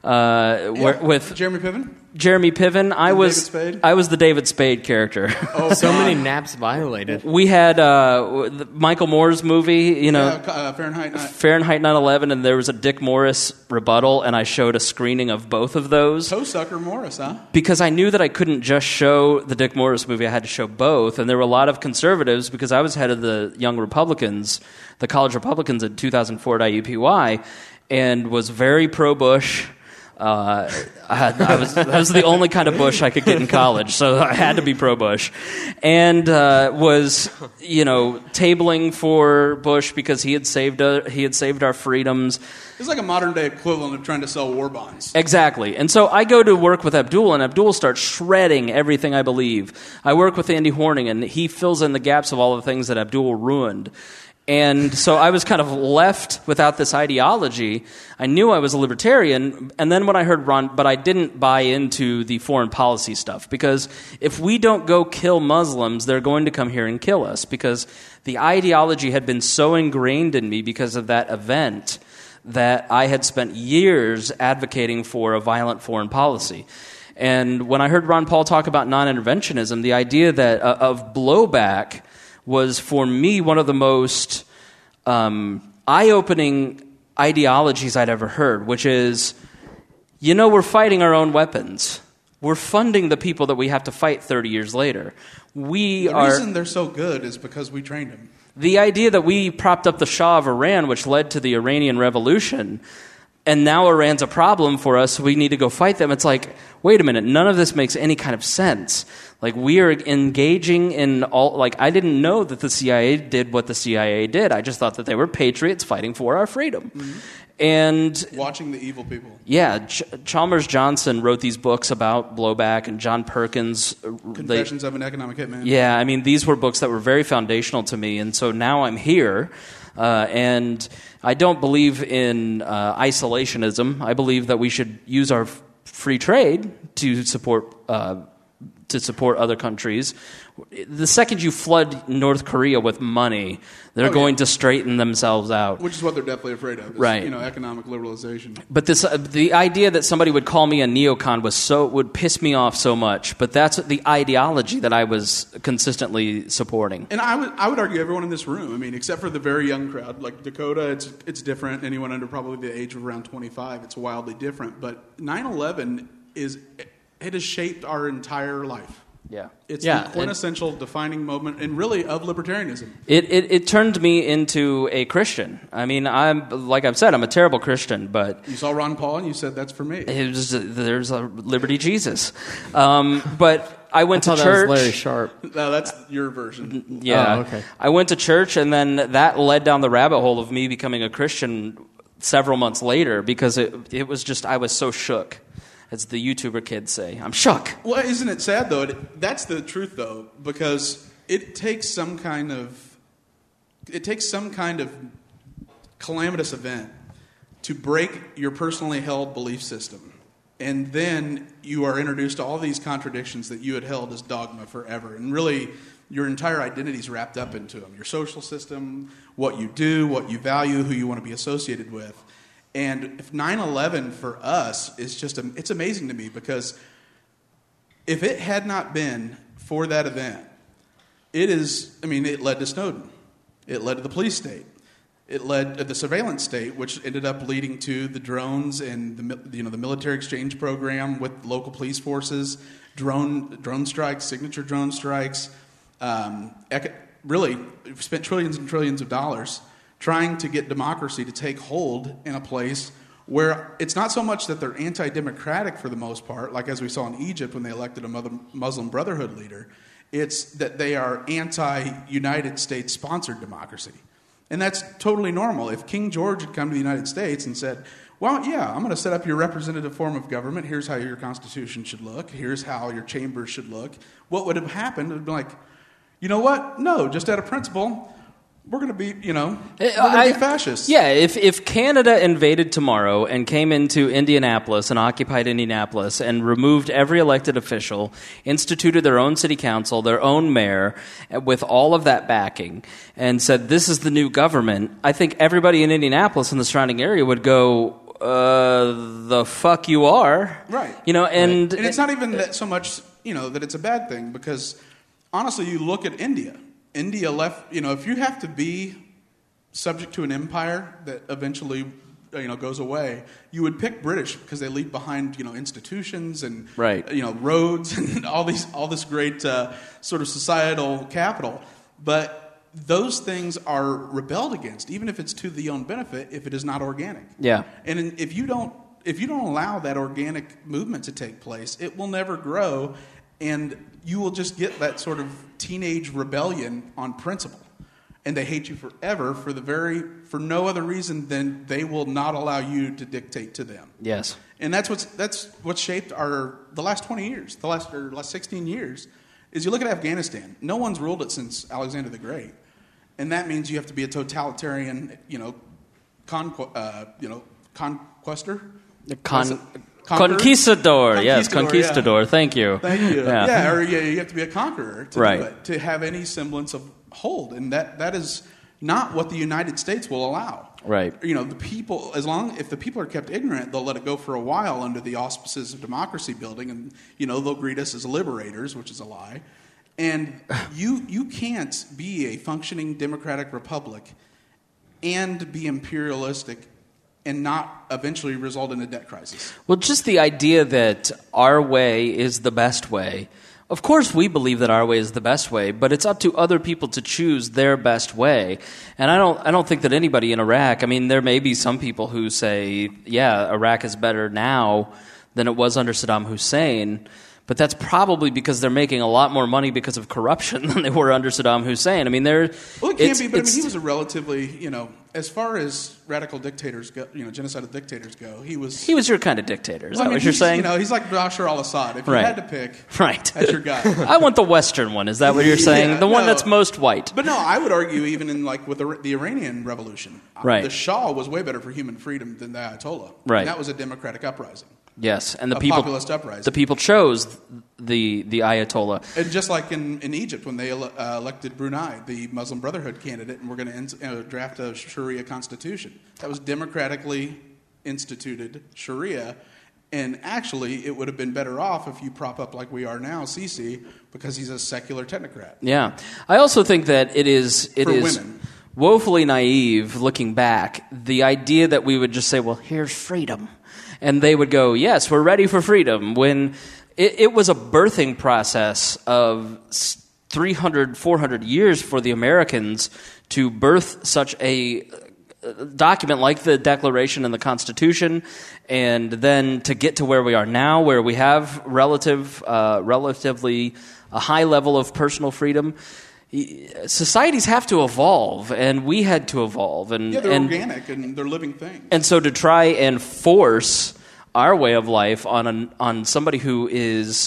With Jeremy Piven? Jeremy Piven. I was the David Spade character. Oh, so many naps violated. We had Michael Moore's movie, Fahrenheit 9/11, and there was a Dick Morris rebuttal, and I showed a screening of both of those. Toe-sucker Morris, huh? Because I knew that I couldn't just show the Dick Morris movie, I had to show both, and there were a lot of conservatives, because I was head of the Young Republicans, the College Republicans in 2004 at IUPUI, and was very pro-Bush. That was the only kind of Bush I could get in college, so I had to be pro-Bush, and was tabling for Bush because he had saved our freedoms. It's like a modern day equivalent of trying to sell war bonds. Exactly, and so I go to work with Abdul, and Abdul starts shredding everything I believe. I work with Andy Horning, and he fills in the gaps of all the things that Abdul ruined. And so I was kind of left without this ideology. I knew I was a libertarian, and then when I heard but I didn't buy into the foreign policy stuff, because if we don't go kill Muslims, they're going to come here and kill us, because the ideology had been so ingrained in me because of that event that I had spent years advocating for a violent foreign policy. And when I heard Ron Paul talk about non-interventionism, the idea that of blowback was, for me, one of the most eye-opening ideologies I'd ever heard, which is, we're fighting our own weapons. we're funding the people that we have to fight 30 years later. The reason they're so good is because we trained them. The idea that we propped up the Shah of Iran, which led to the Iranian Revolution, and now Iran's a problem for us, so we need to go fight them. It's like, wait a minute, none of this makes any kind of sense. Like, we are engaging in all, like, I didn't know that the CIA did what the CIA did. I just thought that they were patriots fighting for our freedom. Mm-hmm. And watching the evil people. Yeah, Chalmers Johnson wrote these books about blowback, and John Perkins. Confessions of an Economic Hitman. Yeah, I mean, these were books that were very foundational to me, and so now I'm here, and I don't believe in isolationism. I believe that we should use our free trade to support other countries. The second you flood North Korea with money, they're going to straighten themselves out. Which is what they're definitely afraid of, right? Economic liberalization. But the idea that somebody would call me a neocon would piss me off so much. But that's the ideology that I was consistently supporting. And I would argue everyone in this room, I mean, except for the very young crowd, like Dakota, it's different. Anyone under probably the age of around 25, it's wildly different. But 9/11 has shaped our entire life. Yeah. It's the quintessential defining moment, and really, of libertarianism. It turned me into a Christian. I mean, like I've said, I'm a terrible Christian, but... You saw Ron Paul, and you said, that's for me. There's a Liberty Jesus. But I went to church... That was Larry Sharp. No, that's your version. Yeah. Oh, okay. I went to church, and then that led down the rabbit hole of me becoming a Christian several months later, because it was just, I was so shook. As the YouTuber kids say, I'm shook. Well, isn't it sad, though? That's the truth, though, because it takes some kind of calamitous event to break your personally held belief system. And then you are introduced to all these contradictions that you had held as dogma forever. And really, your entire identity is wrapped up into them. Your social system, what you do, what you value, who you want to be associated with. And if 9/11 for us is just, it's amazing to me, because if it had not been for that event, it led to Snowden. It led to the police state. It led to the surveillance state, which ended up leading to the drones and the military exchange program with local police forces, drone strikes, signature drone strikes. Really, we've spent trillions and trillions of dollars trying to get democracy to take hold in a place where it's not so much that they're anti-democratic for the most part, like as we saw in Egypt when they elected a Muslim Brotherhood leader. It's that they are anti-United States-sponsored democracy. And that's totally normal. If King George had come to the United States and said, well, yeah, I'm going to set up your representative form of government. Here's how your constitution should look. Here's how your chambers should look. What would have happened? It would be like, you know what? No, just out of principle, we're going to be, we're going to be fascists. Yeah, if Canada invaded tomorrow and came into Indianapolis and occupied Indianapolis and removed every elected official, instituted their own city council, their own mayor, with all of that backing, and said, this is the new government, I think everybody in Indianapolis and the surrounding area would go, the fuck you are. Right. And it's not even that so much, that it's a bad thing, because honestly, you look at India. India left, if you have to be subject to an empire that eventually, goes away, you would pick British because they leave behind, institutions and, right. Roads and all this great sort of societal capital. But those things are rebelled against, even if it's to the own benefit, if it is not organic. Yeah. And if you don't allow that organic movement to take place, it will never grow. And you will just get that sort of teenage rebellion on principle. And they hate you forever for no other reason than they will not allow you to dictate to them. Yes. And that's what's shaped the last 20 years, the last 16 years, is you look at Afghanistan. No one's ruled it since Alexander the Great. And that means you have to be a totalitarian, conquester. Conquistador, yes, conquistador. Yeah. Thank you. Yeah, or you have to be a conqueror to right. do it, to have any semblance of hold, and that is not what the United States will allow. Right. The people, if the people are kept ignorant, they'll let it go for a while under the auspices of democracy building, and they'll greet us as liberators, which is a lie. And you can't be a functioning democratic republic and be imperialistic and not eventually result in a debt crisis. Well, just the idea that our way is the best way. Of course, we believe that our way is the best way, but it's up to other people to choose their best way. And I don't think that anybody in Iraq, I mean, there may be some people who say, yeah, Iraq is better now than it was under Saddam Hussein, but that's probably because they're making a lot more money because of corruption than they were under Saddam Hussein. I mean, well, it can't be, but I mean, he was a relatively, as far as radical dictators go, genocidal dictators go, he was your kind of dictator. Is that what you're saying? He's like Bashar al-Assad. If you Right. had to pick, Right. that's your guy. I want the Western one. Is that what you're saying? Yeah, The one no. that's most white. But no, I would argue even in with the Iranian Revolution, Right. the Shah was way better for human freedom than the Ayatollah. Right. And that was a democratic uprising. Yes, and the A people populist uprising. The people chose the Ayatollah. And just like in Egypt, when they elected Brunei, the Muslim Brotherhood candidate, and we're going to draft a Sharia constitution. That was democratically instituted Sharia. And actually, it would have been better off if you prop up like we are now, Sisi, because he's a secular technocrat. Yeah, I also think that it is women. woefully naive looking back. The idea that we would just say, "Well, here's freedom," and they would go, "Yes, we're ready for freedom." When it was a birthing process of 300, 400 years for the Americans to birth such a document like the Declaration and the Constitution, and then to get to where we are now, where we have relatively a high level of personal freedom. Societies have to evolve, and we had to evolve. And, Yeah, they're organic and they're living things. and so to try and force our way of life on somebody who is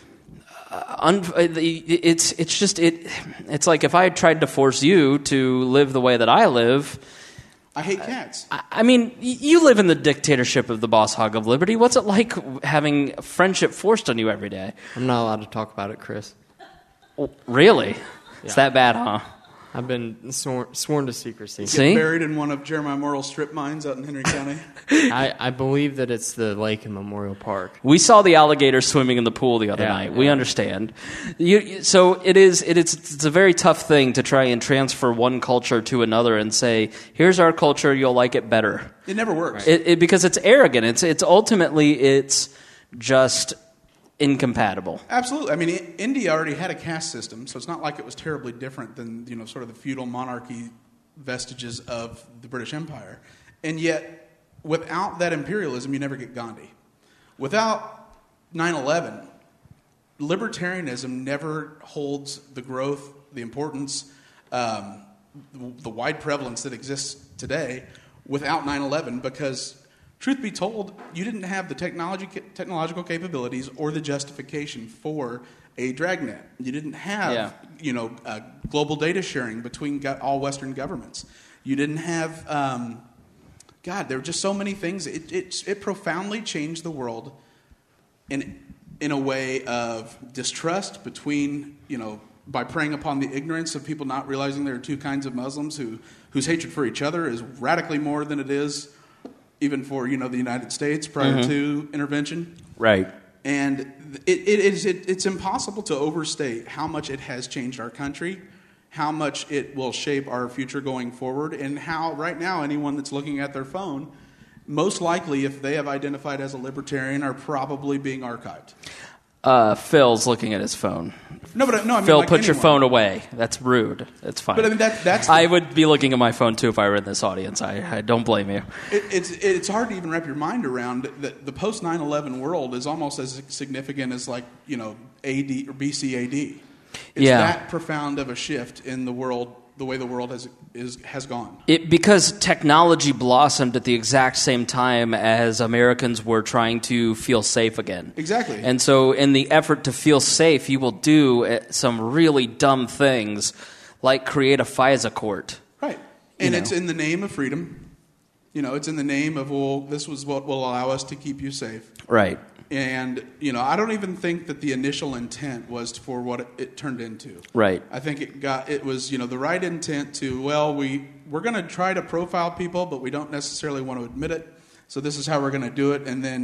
it's like if I had tried to force you to live the way that I live. I hate cats. I mean, you live in the dictatorship of the boss hog of liberty. What's it like having friendship forced on you every day? I'm not allowed to talk about it, Chris. Really? It's that bad, huh? I've been sworn to secrecy. See? Buried in one of Jeremiah Morrill's strip mines out in Henry County. I believe that it's the lake in Memorial Park. We saw the alligator swimming in the pool the other Yeah, night. yeah. We understand. So it's a very tough thing to try and transfer one culture to another and say, "Here's our culture. You'll like it better." It never works. Because it's arrogant. It's ultimately just incompatible. Absolutely. I mean, India already had a caste system, so it's not like it was terribly different than sort of the feudal monarchy vestiges of the British Empire. And yet, without that imperialism, you never get Gandhi. Without 9/11, libertarianism never holds the growth, the importance, the wide prevalence that exists today without 9/11, because truth be told, you didn't have the technological capabilities or the justification for a dragnet. You didn't have, global data sharing between all Western governments. You didn't have, there were just so many things. It profoundly changed the world in a way of distrust between, by preying upon the ignorance of people not realizing there are two kinds of Muslims whose hatred for each other is radically more than it is even for the United States prior to intervention. Right. And it's impossible to overstate how much it has changed our country, how much it will shape our future going forward, and how right now anyone that's looking at their phone, most likely if they have identified as a libertarian, are probably being archived. Phil's looking at his phone. No, I mean, Phil, like put your anyone. phone away. That's rude. That's fine. But I mean, that's I would be looking at my phone too if I were in this audience. I don't blame you. It's hard to even wrap your mind around that the post 9/11 world is almost as significant as AD or BC AD. It's that profound of a shift in the world, the way the world has gone. Because technology blossomed at the exact same time as Americans were trying to feel safe again. Exactly. And so in the effort to feel safe, you will do some really dumb things like create a FISA court. Right. And it's in the name of freedom. It's in the name of, this was what will allow us to keep you safe. Right. And, I don't even think that the initial intent was for what it turned into. Right. I think it was, the right intent to, we're going to try to profile people, but we don't necessarily want to admit it. So this is how we're going to do it. And then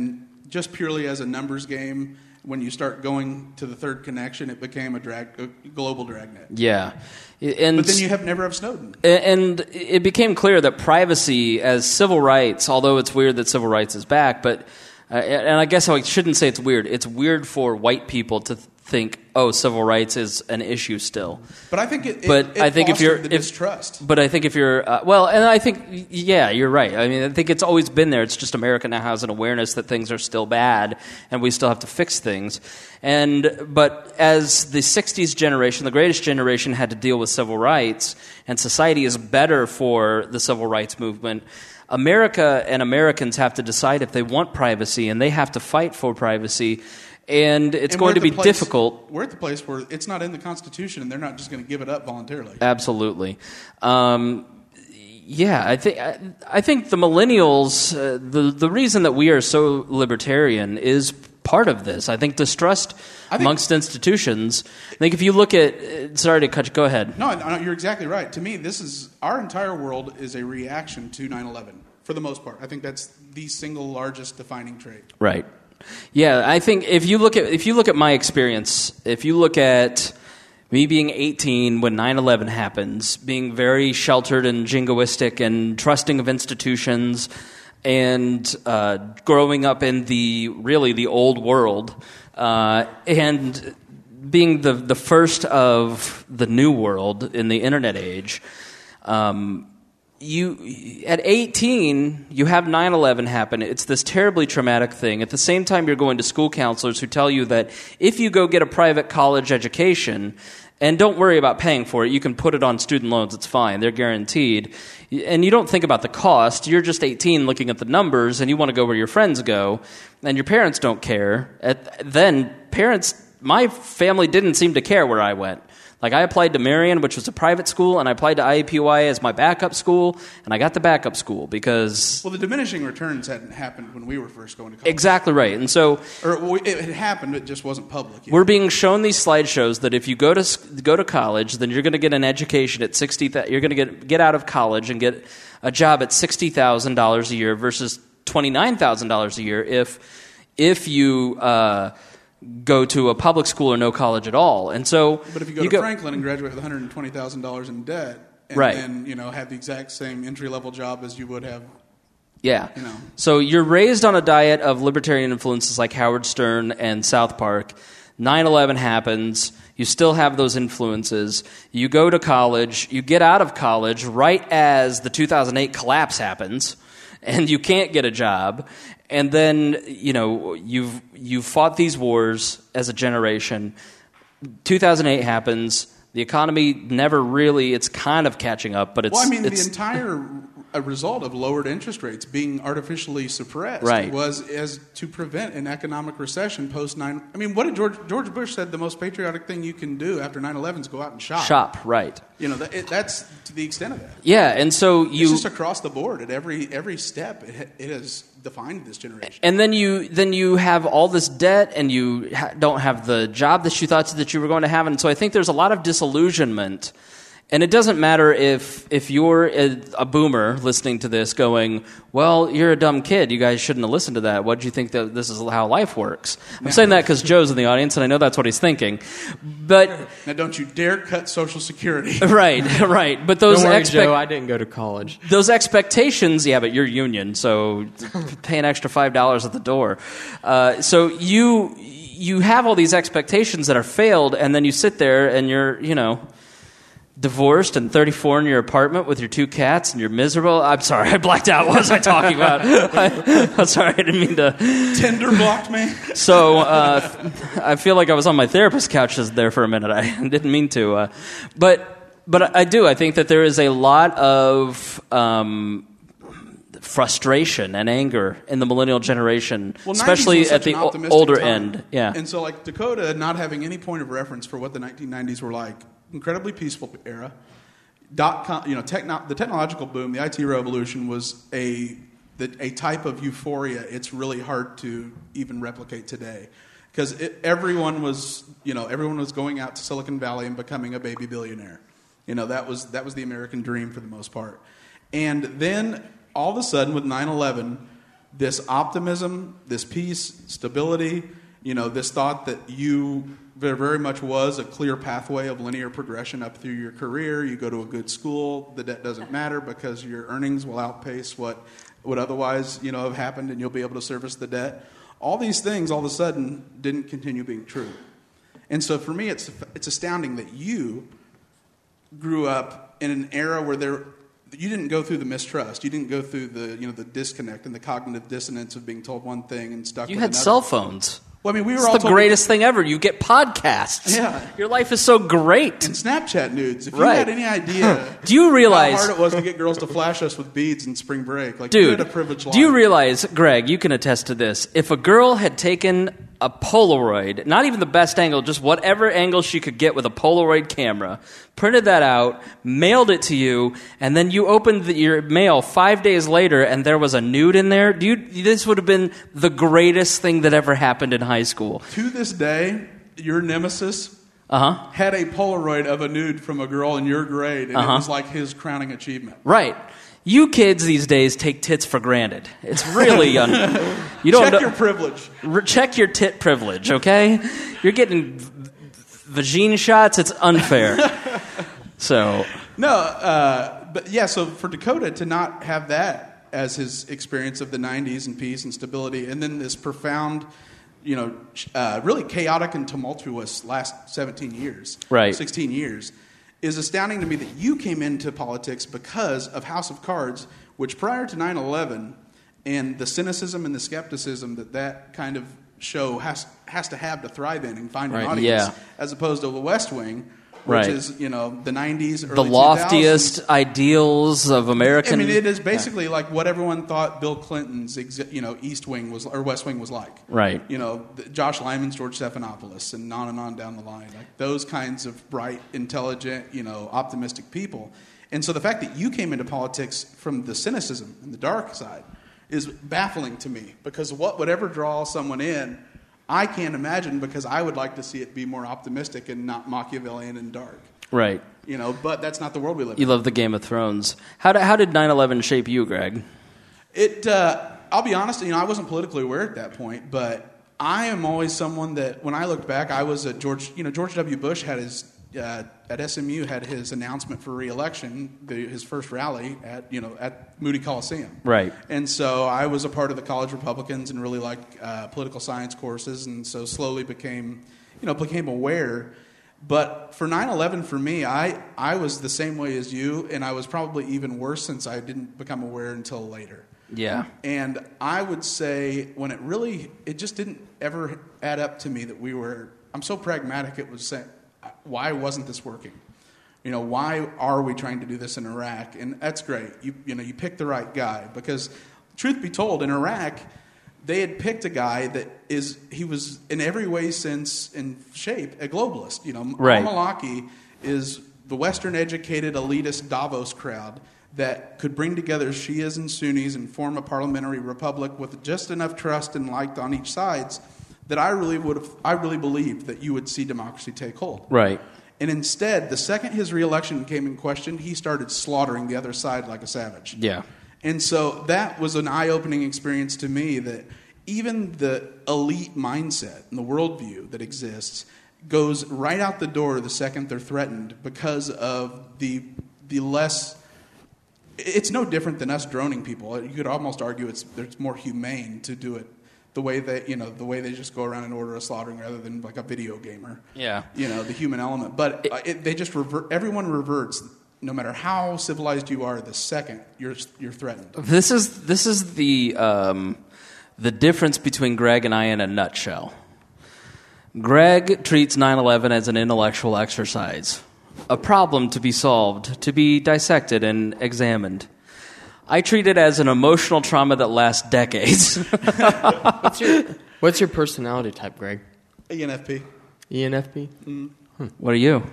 just purely as a numbers game. When you start going to the third connection, it became a global dragnet. Yeah. But then you never have Snowden. And it became clear that privacy as civil rights, although it's weird that civil rights is back, but and I guess I shouldn't say it's weird. It's weird for white people to think, oh, civil rights is an issue still. But I think it fostered the distrust. But I think if you're and I think you're right. I mean, I think it's always been there. It's just America now has an awareness that things are still bad and we still have to fix things. But as the '60s generation, the greatest generation, had to deal with civil rights, and society is better for the civil rights movement, America and Americans have to decide if they want privacy, and they have to fight for privacy. And it's going to be difficult. We're at the place where it's not in the Constitution, and they're not just going to give it up voluntarily. Absolutely. I think the millennials, the reason that we are so libertarian is part of this. I think distrust amongst institutions. I think if you look at, sorry to cut you, go ahead. No, you're exactly right. To me, our entire world is a reaction to 9/11 for the most part. I think that's the single largest defining trait. Right. Yeah, I think if you look at my experience, if you look at me being 18 when 9/11 happens, being very sheltered and jingoistic and trusting of institutions, and growing up in the old world, and being the first of the new world in the internet age, at 18, you have 9/11 happen. It's this terribly traumatic thing. At the same time, you're going to school counselors who tell you that if you go get a private college education, and don't worry about paying for it, you can put it on student loans, it's fine, they're guaranteed. And you don't think about the cost. You're just 18 looking at the numbers, and you want to go where your friends go, and your parents don't care. My family didn't seem to care where I went. Like, I applied to Marian, which was a private school, and I applied to IUPUI as my backup school, and I got the backup school because... Well, the diminishing returns hadn't happened when we were first going to college. Exactly right. And so... Or it had happened, it just wasn't public yet. We're being shown these slideshows that if you go to college, then you're going to get an education at you're going to get out of college and get a job at $60,000 a year versus $29,000 a year if you... go to a public school or no college at all. And so, but if you go to Franklin and graduate with $120,000 in debt, and right. then have the exact same entry-level job as you would have. Yeah. So you're raised on a diet of libertarian influences like Howard Stern and South Park. 9/11 happens. You still have those influences. You go to college. You get out of college right as the 2008 collapse happens, and you can't get a job. And then, you've fought these wars as a generation. 2008 happens. The economy never really, it's kind of catching up, but it's... the entire result of lowered interest rates being artificially suppressed was as to prevent an economic recession post-9... I mean, what did George Bush said the most patriotic thing you can do after 9/11 is go out and shop. Shop, right. That's to the extent of that. Yeah, and so It's just across the board. At every step, it has defined this generation. And then you have all this debt, and you don't have the job that you thought that you were going to have. And so I think there's a lot of disillusionment. And it doesn't matter if you're a boomer listening to this going, well, you're a dumb kid. You guys shouldn't have listened to that. What do you think that this is how life works? I'm saying that because Joe's in the audience, and I know that's what he's thinking. But now, don't you dare cut Social Security. Right. But those don't worry, Joe, I didn't go to college. Those expectations, yeah, but you're union, so pay an extra $5 at the door. So you have all these expectations that are failed, and then you sit there and you're, divorced and 34 in your apartment with your 2 cats and you're miserable. I'm sorry, I blacked out. What was I talking about? I'm sorry, I didn't mean to... Tinder blocked me. So I feel like I was on my therapist's couch there for a minute. I didn't mean to. But I do. I think that there is a lot of frustration and anger in the millennial generation, especially at the older end. Yeah. And so like Dakota not having any point of reference for what the 1990s were like, incredibly peaceful era. The technological boom, the IT revolution was a type of euphoria it's really hard to even replicate today, because everyone was going out to Silicon Valley and becoming a baby billionaire. That was the American dream for the most part. And then all of a sudden with 9/11, this optimism, this peace, stability, this thought that there very much was a clear pathway of linear progression up through your career. You go to a good school, the debt doesn't matter because your earnings will outpace what would otherwise, have happened, and you'll be able to service the debt. All these things all of a sudden didn't continue being true. And so for me, it's astounding that you grew up in an era where you didn't go through the mistrust. You didn't go through the disconnect and the cognitive dissonance of being told one thing and stuck with another. You had cell phones. Well, I mean, we were it's all the greatest thing ever. You get podcasts. Yeah. Your life is so great. And Snapchat nudes. If you Right. had any idea Do you realize how hard it was to get girls to flash us with beads in spring break, you Dude, had a privileged life. do you realize, Greg, you can attest to this, if a girl had taken a Polaroid, not even the best angle, just whatever angle she could get with a Polaroid camera, printed that out, mailed it to you, and then you opened your mail 5 days later and there was a nude in there, this would have been the greatest thing that ever happened in high school. To this day, your nemesis Uh-huh. had a Polaroid of a nude from a girl in your grade, and it was like his crowning achievement. Right. You kids these days take tits for granted. It's really you don't Check your privilege. Check your tit privilege, okay? You're getting vagine shots. It's unfair. So So for Dakota to not have that as his experience of the 90s and peace and stability, and then this profound, really chaotic and tumultuous last 17 years, right. 16 years, is astounding to me that you came into politics because of House of Cards, which prior to 9/11 and the cynicism and the skepticism that kind of show has to have to thrive in and find an audience, as opposed to the West Wing, which is, the 90s, early the loftiest 2000s. Ideals of American... I mean, it is basically like what everyone thought Bill Clinton's, East Wing was, or West Wing was like. Right. Josh Lyman's George Stephanopoulos, and on down the line. Like those kinds of bright, intelligent, optimistic people. And so the fact that you came into politics from the cynicism and the dark side is baffling to me, because what would ever draw someone in, I can't imagine, because I would like to see it be more optimistic and not Machiavellian and dark. Right. But that's not the world we live in. You love the Game of Thrones. How did 9/11 shape you, Greg? I'll be honest, I wasn't politically aware at that point, but I am always someone that, when I look back, I was at George W. Bush had his, at SMU, had his announcement for re-election, his first rally at Moody Coliseum. Right. And so I was a part of the college Republicans and really liked political science courses, and so slowly became aware. But for 9/11, for me, I was the same way as you, and I was probably even worse since I didn't become aware until later. Yeah. And I would say when it just didn't ever add up to me that I'm so pragmatic, it was saying, why wasn't this working? Why are we trying to do this in Iraq? And that's great. You picked the right guy, because truth be told, in Iraq, they had picked a guy he was in every way, sense, and shape a globalist. Right. Al-Maliki is the Western educated elitist Davos crowd that could bring together Shias and Sunnis and form a parliamentary republic with just enough trust and liked on each sides that I really believed that you would see democracy take hold. Right. And instead, the second his reelection came in question, he started slaughtering the other side like a savage. Yeah. And so that was an eye-opening experience to me, that even the elite mindset and the worldview that exists goes right out the door the second they're threatened, because of the less... It's no different than us droning people. You could almost argue it's more humane to do it the way they just go around and order a slaughtering rather than like a video gamer. Yeah. The human element. But they just everyone reverts. No matter how civilized you are, the second you're threatened. This is the difference between Greg and I in a nutshell. Greg treats 9/11 as an intellectual exercise, a problem to be solved, to be dissected and examined. I treat it as an emotional trauma that lasts decades. What's your personality type, Greg? ENFP. ENFP? What are you?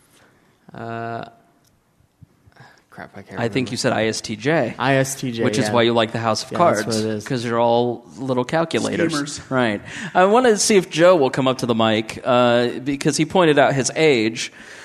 Crap, I can't I think you said ISTJ. ISTJ, which is why you like the House of Cards. That's what it is. Because you're all little calculators. Schemers. Right. I want to see if Joe will come up to the mic, because he pointed out his age.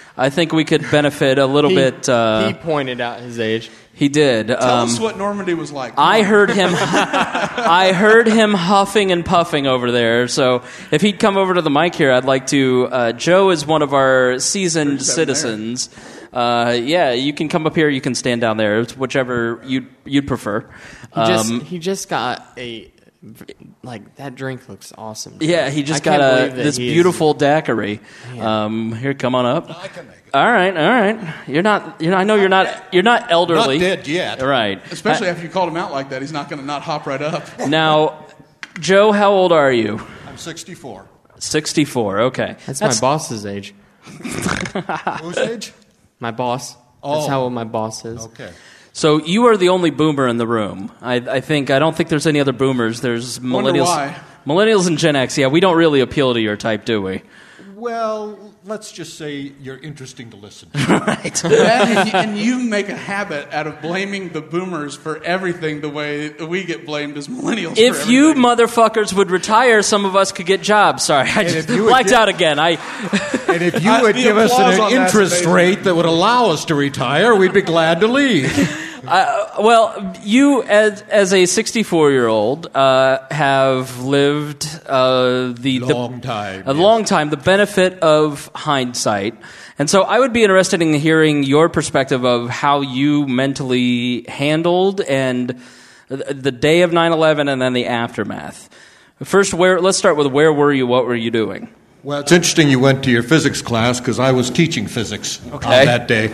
I think we could benefit a little bit. He pointed out his age. He did. Tell us what Normandy was like. I heard him. I heard him huffing and puffing over there. So if he'd come over to the mic here, I'd like to. Joe is one of our seasoned citizens. Yeah, you can come up here. You can stand down there. It's whichever you'd prefer. He just got that drink looks awesome. Yeah, he just got this beautiful daiquiri. Here, come on up. I can make it. All right. You're not. I know you're not elderly. Not dead yet. Right. Especially after you called him out like that, he's not going to not hop right up. Now, Joe, how old are you? I'm 64. 64. Okay. That's my boss's age. Whose age? My boss. Oh. That's how old my boss is. Okay. So you are the only boomer in the room. I don't think there's any other boomers. There's millennials. Wonder why. Millennials and Gen X. Yeah, we don't really appeal to your type, do we? Well, let's just say you're interesting to listen to. Right. And you make a habit out of blaming the boomers for everything the way we get blamed as millennials. If you motherfuckers would retire, some of us could get jobs. Sorry, I just blacked out again. And if you would give us an interest rate that would allow us to retire, we'd be glad to leave. Well, you as a 64-year-old have lived a long time, the benefit of hindsight. And so I would be interested in hearing your perspective of how you mentally handled and the day of 9/11 and then the aftermath. First, let's start with where were you? What were you doing? Well, it's interesting you went to your physics class because I was teaching physics on that day.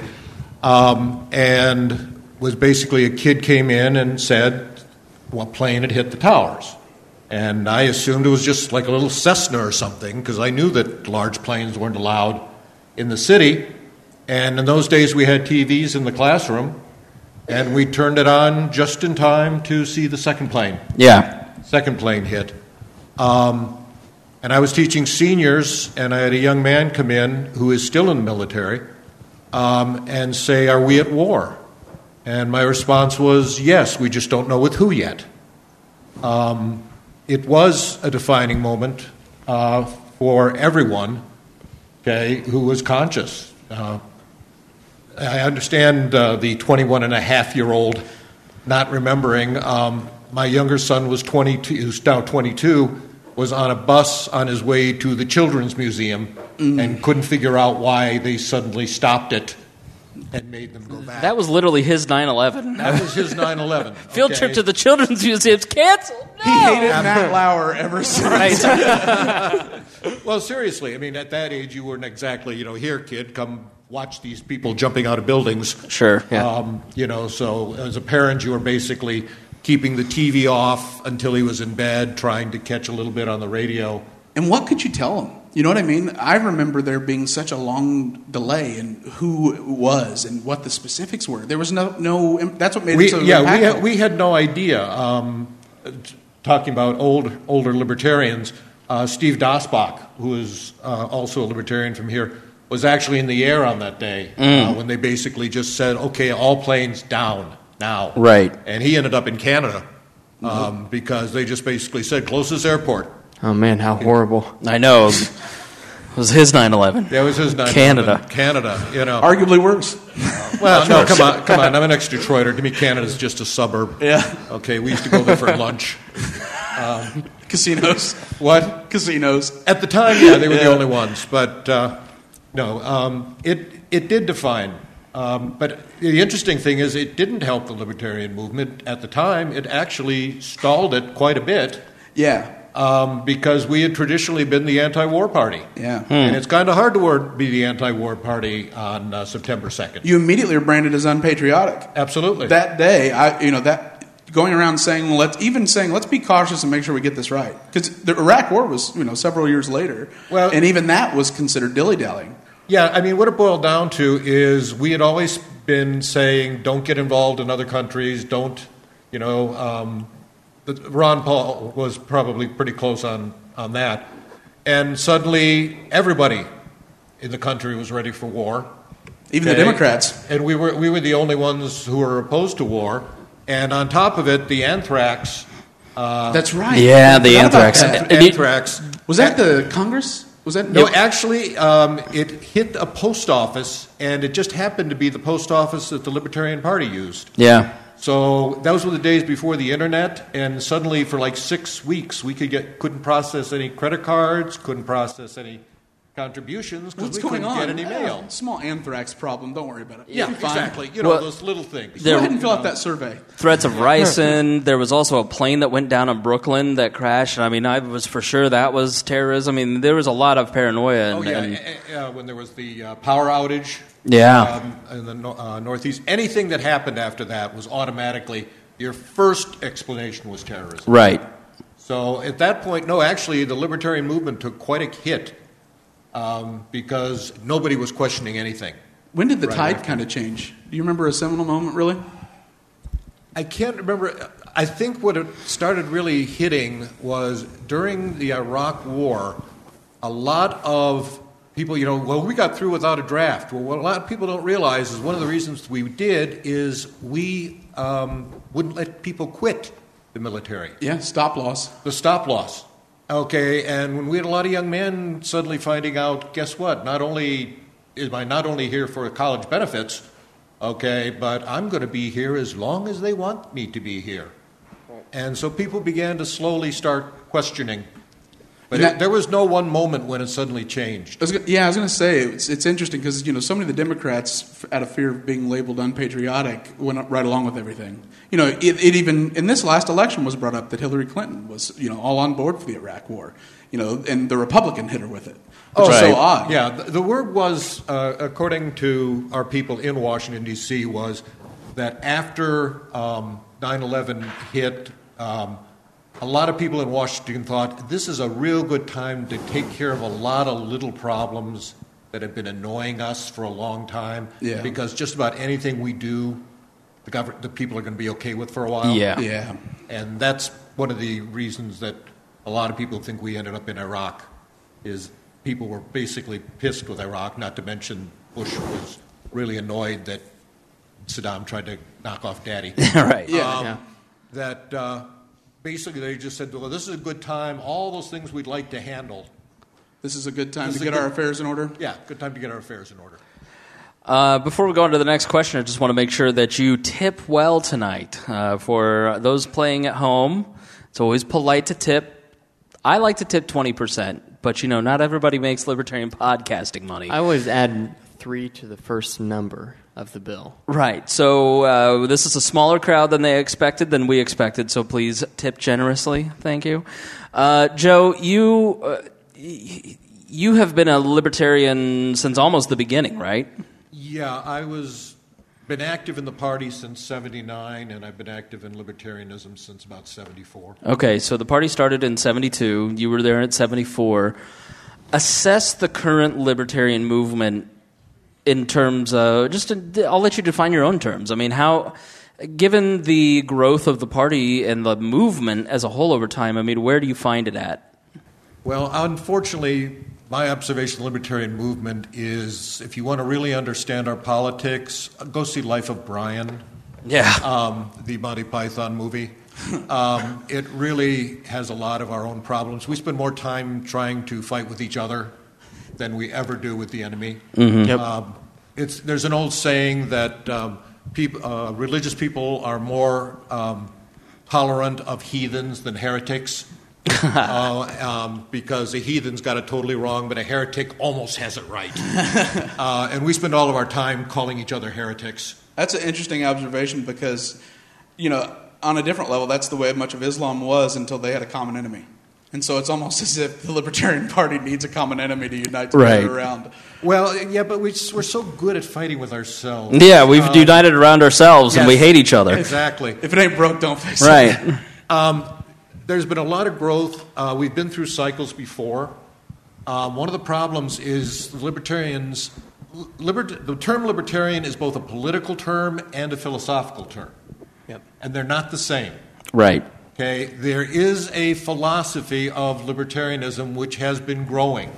And was basically a kid came in and said what plane had hit the towers. And I assumed it was just like a little Cessna or something because I knew that large planes weren't allowed in the city. And in those days we had TVs in the classroom and we turned it on just in time to see the second plane. Yeah. Second plane hit. And I was teaching seniors and I had a young man come in who is still in the military and say, "Are we at war?" And my response was, yes, we just don't know with who yet. It was a defining moment for everyone, who was conscious. I understand the 21-and-a-half-year-old not remembering. My younger son was 22, who's now 22, was on a bus on his way to the Children's Museum and couldn't figure out why they suddenly stopped it and made them go back. That was literally his 9/11. That was his 9/11. Field trip to the Children's Museum's canceled. No! He hated Matt Lauer ever since. Well, seriously, I mean, at that age, you weren't exactly, here, kid, come watch these people jumping out of buildings. Sure. Yeah. So as a parent, you were basically keeping the TV off until he was in bed, trying to catch a little bit on the radio. And what could you tell him? You know what I mean? I remember there being such a long delay in who it was and what the specifics were. There was no that's what made it so impactful. We had no idea. Talking about older libertarians, Steve Dasbach, who is also a libertarian from here, was actually in the air on that day when they basically just said, okay, all planes down now. Right. And he ended up in Canada because they just basically said, closest airport. Oh, man, how horrible. I know. It was his 9/11. That was his 9/11. Canada, Arguably worse. Well, no, come on. I'm an ex-Detroiter. To me, Canada's just a suburb. Yeah. Okay, we used to go there for lunch. Casinos. What? Casinos. At the time, yeah, they were the only ones. But, it did define. But the interesting thing is it didn't help the libertarian movement at the time. It actually stalled it quite a bit. Yeah. Because we had traditionally been the anti-war party. Yeah. And it's kind of hard to be the anti-war party on September 2nd. You immediately were branded as unpatriotic. Absolutely. That day, going around saying, let's be cautious and make sure we get this right. Because the Iraq War was, several years later. Well, and even that was considered dilly-dallying. Yeah, I mean, what it boiled down to is we had always been saying, don't get involved in other countries, don't, Ron Paul was probably pretty close on that. And suddenly, everybody in the country was ready for war. Even the Democrats. And we were the only ones who were opposed to war. And on top of it, the anthrax. That's right. Yeah, the anthrax. Anthrax. Was that the Congress? Was that No, actually, it hit a post office, and it just happened to be the post office that the Libertarian Party used. Yeah. So those were the days before the internet, and suddenly for like 6 weeks we couldn't process any credit cards, couldn't process any contributions because What's we going couldn't on? get any mail. Small anthrax problem. Don't worry about it. Yeah, You'll be fine. exactly. Well, Those little things. Go ahead and fill out that survey. Threats of ricin. There was also a plane that went down in Brooklyn that crashed. I mean, I was for sure that was terrorism. I mean, there was a lot of paranoia. When there was the power outage in the Northeast, anything that happened after that was automatically, your first explanation was terrorism. Right. So at that point, no, actually, the libertarian movement took quite a hit because nobody was questioning anything. When did the Right tide after. kind of change? Do you remember a seminal moment, really? I can't remember. I think what it started really hitting was during the Iraq War, a lot of people, we got through without a draft. Well, what a lot of people don't realize is one of the reasons we did is we wouldn't let people quit the military. Yeah, stop loss. The stop loss. Okay, and when we had a lot of young men suddenly finding out, guess what? Not only am I not only here for college benefits, okay, but I'm going to be here as long as they want me to be here. And so people began to slowly start questioning. But there was no one moment when it suddenly changed. I was going to say, it's interesting because, so many of the Democrats, out of fear of being labeled unpatriotic, went right along with everything. It even, in this last election, was brought up that Hillary Clinton was, all on board for the Iraq War, and the Republican hit her with it, which is so odd. Yeah, the word was, according to our people in Washington, D.C., was that after 9/11 hit, a lot of people in Washington thought this is a real good time to take care of a lot of little problems that have been annoying us for a long time. Yeah. Because just about anything we do, the people are going to be okay with for a while. Yeah. And that's one of the reasons that a lot of people think we ended up in Iraq, is people were basically pissed with Iraq, not to mention Bush was really annoyed that Saddam tried to knock off Daddy. Right. That basically they just said, well, this is a good time, all those things we'd like to handle. This is a good time to get our affairs in order? Yeah, good time to get our affairs in order. Before we go on to the next question, I just want to make sure that you tip well tonight. For those playing at home, it's always polite to tip. I like to tip 20%, but not everybody makes libertarian podcasting money. I always add 3 to the first number of the bill. Right. So this is a smaller crowd than we expected, so please tip generously. Thank you. Joe, you have been a libertarian since almost the beginning, right? Yeah, been active in the party since 79, and I've been active in libertarianism since about 74. Okay, so the party started in 72. You were there at 74. Assess the current libertarian movement in terms of, I'll let you define your own terms. I mean, given the growth of the party and the movement as a whole over time, I mean, where do you find it at? Well, unfortunately, my observation of the libertarian movement is, if you want to really understand our politics, go see Life of Brian. Yeah. The Monty Python movie. It really has a lot of our own problems. We spend more time trying to fight with each other than we ever do with the enemy. Mm-hmm. Yep. There's an old saying that religious people are more tolerant of heathens than heretics. Because a heathen's got it totally wrong, but a heretic almost has it right. And we spend all of our time calling each other heretics. That's an interesting observation because, on a different level, that's the way much of Islam was until they had a common enemy. And so it's almost as if the Libertarian Party needs a common enemy to unite together around. Well, yeah, but we're so good at fighting with ourselves. Yeah, we've united around ourselves, and we hate each other. Exactly. If it ain't broke, don't fix it. Right. There's been a lot of growth. We've been through cycles before. One of the problems is libertarians. The term libertarian is both a political term and a philosophical term. Yep. And they're not the same. Right. Okay, there is a philosophy of libertarianism which has been growing.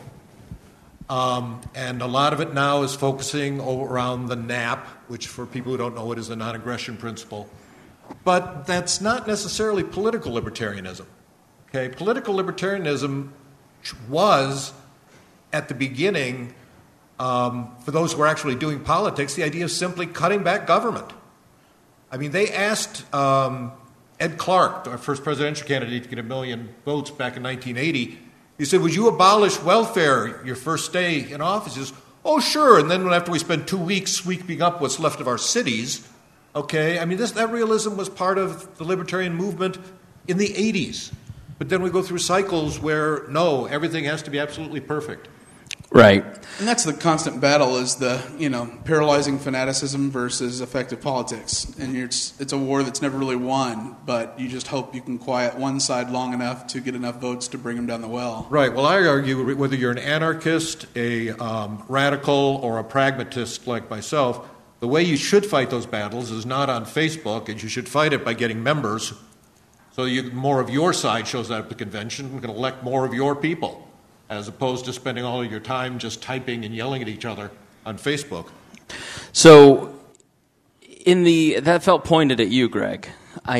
And a lot of it now is focusing around the NAP, which for people who don't know it is the non-aggression principle. But that's not necessarily political libertarianism. Okay, political libertarianism was at the beginning, for those who are actually doing politics, the idea of simply cutting back government. I mean, they asked Ed Clark, our first presidential candidate, to get 1 million votes back in 1980. He said, would you abolish welfare your first day in office? He says, oh, sure. And then after we spend 2 weeks sweeping up what's left of our cities, okay, I mean, that realism was part of the libertarian movement in the 80s. But then we go through cycles where, no, everything has to be absolutely perfect. Right. And that's the constant battle, is the, paralyzing fanaticism versus effective politics. And it's a war that's never really won, but you just hope you can quiet one side long enough to get enough votes to bring them down the well. Right. Well, I argue whether you're an anarchist, a radical, or a pragmatist like myself, the way you should fight those battles is not on Facebook, and you should fight it by getting members so more of your side shows up at the convention and can elect more of your people, as opposed to spending all of your time just typing and yelling at each other on Facebook. So, that felt pointed at you, Greg. No,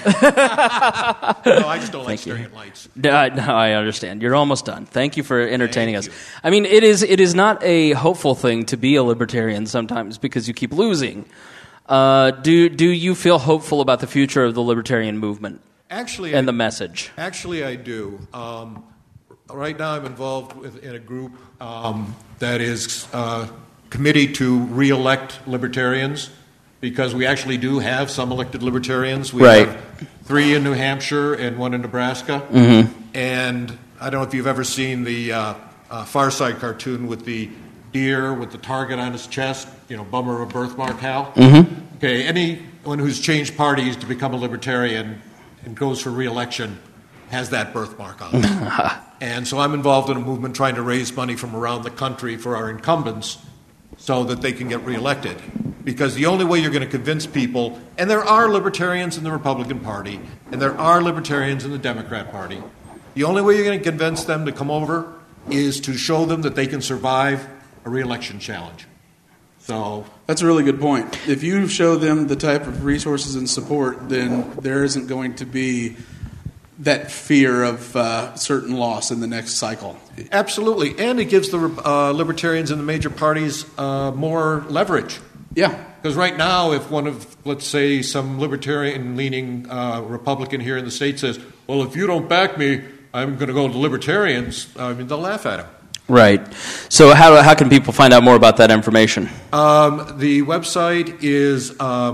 I just don't like staring at lights. No, I understand. You're almost done. Thank you for entertaining us. I mean, it is not a hopeful thing to be a libertarian sometimes because you keep losing. Do you feel hopeful about the future of the libertarian movement? Actually, and the message. Actually, I do. Right now, I'm involved in a group that is committee to re-elect libertarians, because we actually do have some elected libertarians. We have 3 in New Hampshire and 1 in Nebraska. Mm-hmm. And I don't know if you've ever seen the Far Side cartoon with the deer with the target on his chest, bummer of a birthmark, Hal. Mm-hmm. Okay, anyone who's changed parties to become a libertarian and goes for re-election has that birthmark on it. And so I'm involved in a movement trying to raise money from around the country for our incumbents so that they can get reelected. Because the only way you're going to convince people, and there are libertarians in the Republican Party, and there are libertarians in the Democrat Party, the only way you're going to convince them to come over is to show them that they can survive a reelection challenge. So that's a really good point. If you show them the type of resources and support, then there isn't going to be that fear of certain loss in the next cycle. Absolutely. And it gives the libertarians in the major parties more leverage. Yeah. Because right now, if one of, let's say, some libertarian-leaning Republican here in the state says, well, if you don't back me, I'm going to go to libertarians, they'll laugh at him. Right. So how can people find out more about that information? The website is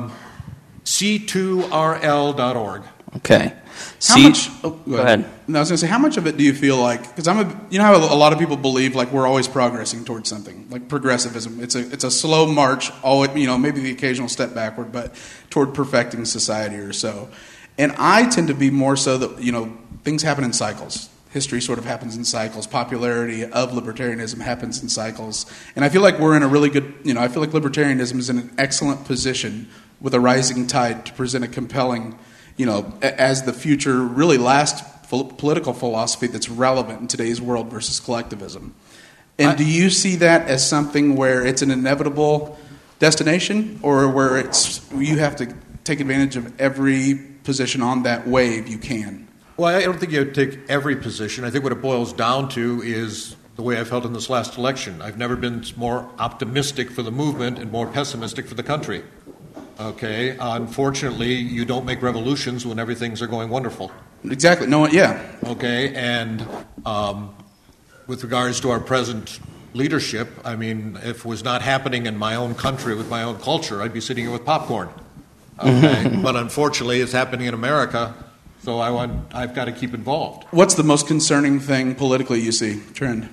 c2rl.org. Okay. How much? Go ahead. No, I was going to say, how much of it do you feel like? Because how a lot of people believe like we're always progressing towards something, like progressivism. It's a slow march, maybe the occasional step backward, but toward perfecting society or so. And I tend to be more so that things happen in cycles. History sort of happens in cycles. Popularity of libertarianism happens in cycles. And I feel like we're in a really good, I feel like libertarianism is in an excellent position with a rising tide to present a compelling, as the future really last political philosophy that's relevant in today's world versus collectivism. And do you see that as something where it's an inevitable destination, or where you have to take advantage of every position on that wave you can? Well, I don't think you have to take every position. I think what it boils down to is the way I felt in this last election. I've never been more optimistic for the movement and more pessimistic for the country. Okay? Unfortunately, you don't make revolutions when everything's going wonderful. Exactly. No. Yeah. Okay? And with regards to our present leadership, if it was not happening in my own country with my own culture, I'd be sitting here with popcorn. Okay? But unfortunately, it's happening in America. So I've got to keep involved. What's the most concerning thing politically you see, Trend?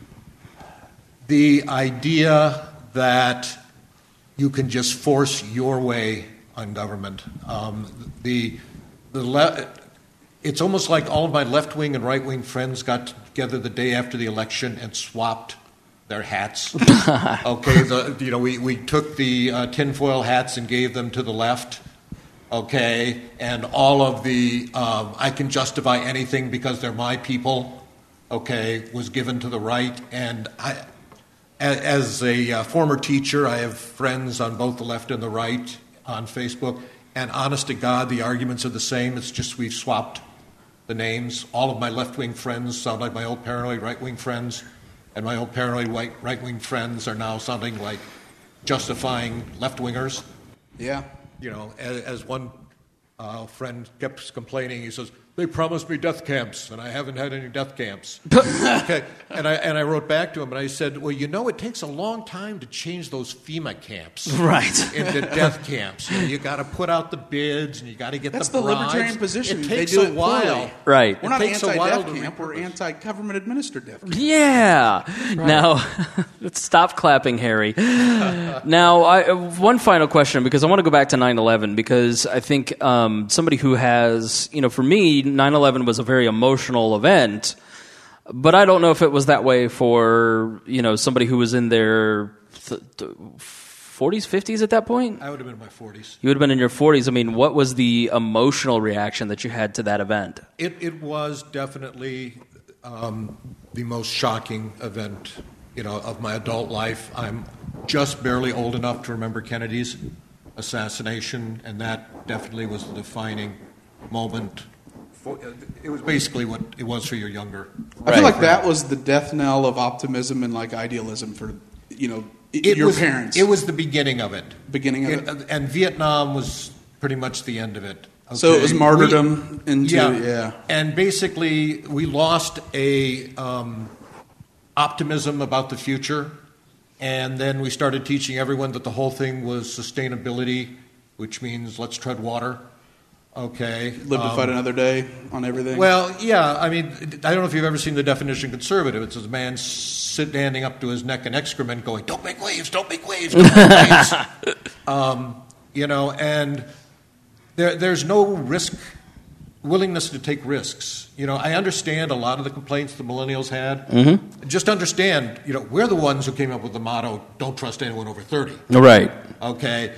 The idea that you can just force your way on government. It's almost like all of my left-wing and right-wing friends got together the day after the election and swapped their hats. Okay, we took the tinfoil hats and gave them to the left. Okay, and all of the I can justify anything because they're my people, okay, was given to the right. And as a former teacher, I have friends on both the left and the right on Facebook, and honest to God, the arguments are the same. It's just we've swapped the names. All of my left-wing friends sound like my old paranoid right-wing friends. and my old paranoid right-wing friends are now sounding like justifying left-wingers. Yeah. You know, as one friend kept complaining, he says, they promised me death camps, and I haven't had any death camps. Okay, and I wrote back to him, and I said, well, you know, it takes a long time to change those FEMA camps into death camps. You got to put out the bids, and you got to get That's the the bribes. libertarian position. It takes they do a it while. poorly. Right. We're not It takes a while anti-death to camp. We're repurpose. anti-government administered death camp. Yeah. Now, stop clapping, Harry. Now, one final question, because I want to go back to 9/11, because I think somebody who has, you know, for me, 9/11 was a very emotional event, but I don't know if it was that way for, you know, somebody who was in their 40s, 50s at that point? I would have been in my 40s. You would have been in your 40s. I mean, what was the emotional reaction that you had to that event? It was definitely the most shocking event, you know, of my adult life. I'm just barely old enough to remember Kennedy's assassination, and that definitely was the defining moment. It was basically what it was for your younger. I feel like that was the death knell of optimism and like idealism for, you know, your parents. It was the beginning of it. And Vietnam was pretty much the end of it. Okay? So it was martyrdom yeah. And basically, we lost a optimism about the future, and then we started teaching everyone that the whole thing was sustainability, which means let's tread water. Okay. Live to fight another day on everything. Well, yeah. I mean, I don't know if you've ever seen the definition conservative. It's a man standing up to his neck in excrement going, don't make waves, don't make waves, don't make waves. You know, and there's no willingness to take risks. You know, I understand a lot of the complaints the millennials had. Mm-hmm. Just understand, you know, we're the ones who came up with the motto, don't trust anyone over 30. Right. Okay.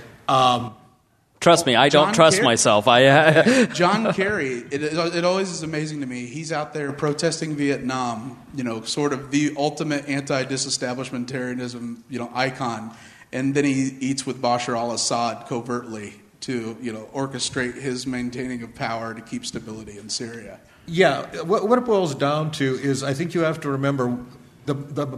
Trust me, I don't trust myself. John Kerry, it always is amazing to me. He's out there protesting Vietnam, you know, sort of the ultimate anti-disestablishmentarianism, you know, icon. And then he eats with Bashar al-Assad covertly to, you know, orchestrate his maintaining of power to keep stability in Syria. Yeah, what it boils down to is I think you have to remember the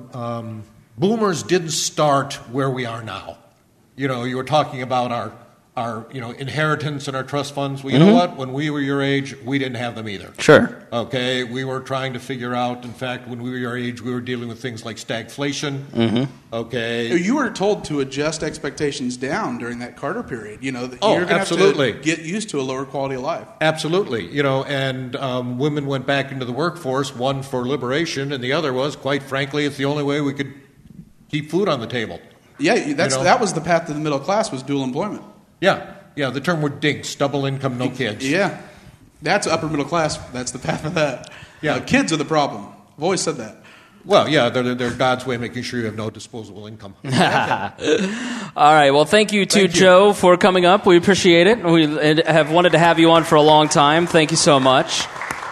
boomers didn't start where we are now. You know, you were talking about our you know, inheritance and our trust funds. Well, you know what? When we were your age, we didn't have them either. Sure. Okay, we were trying to figure out. In fact, when we were your age, we were dealing with things like stagflation. Mm-hmm. Okay, you were told to adjust expectations down during that Carter period. You know, you're going to have to get used to a lower quality of life. Absolutely. You know, and women went back into the workforce. One for liberation, and the other was, quite frankly, it's the only way we could keep food on the table. Yeah, that was the path to the middle class, was dual employment. Yeah, the term were dinks, double income, no kids. Yeah, that's upper middle class. That's the path of that. Yeah, kids are the problem. I've always said that. Well, yeah, they're God's way of making sure you have no disposable income. All right, well, thank you to Joe for coming up. We appreciate it. We have wanted to have you on for a long time. Thank you so much.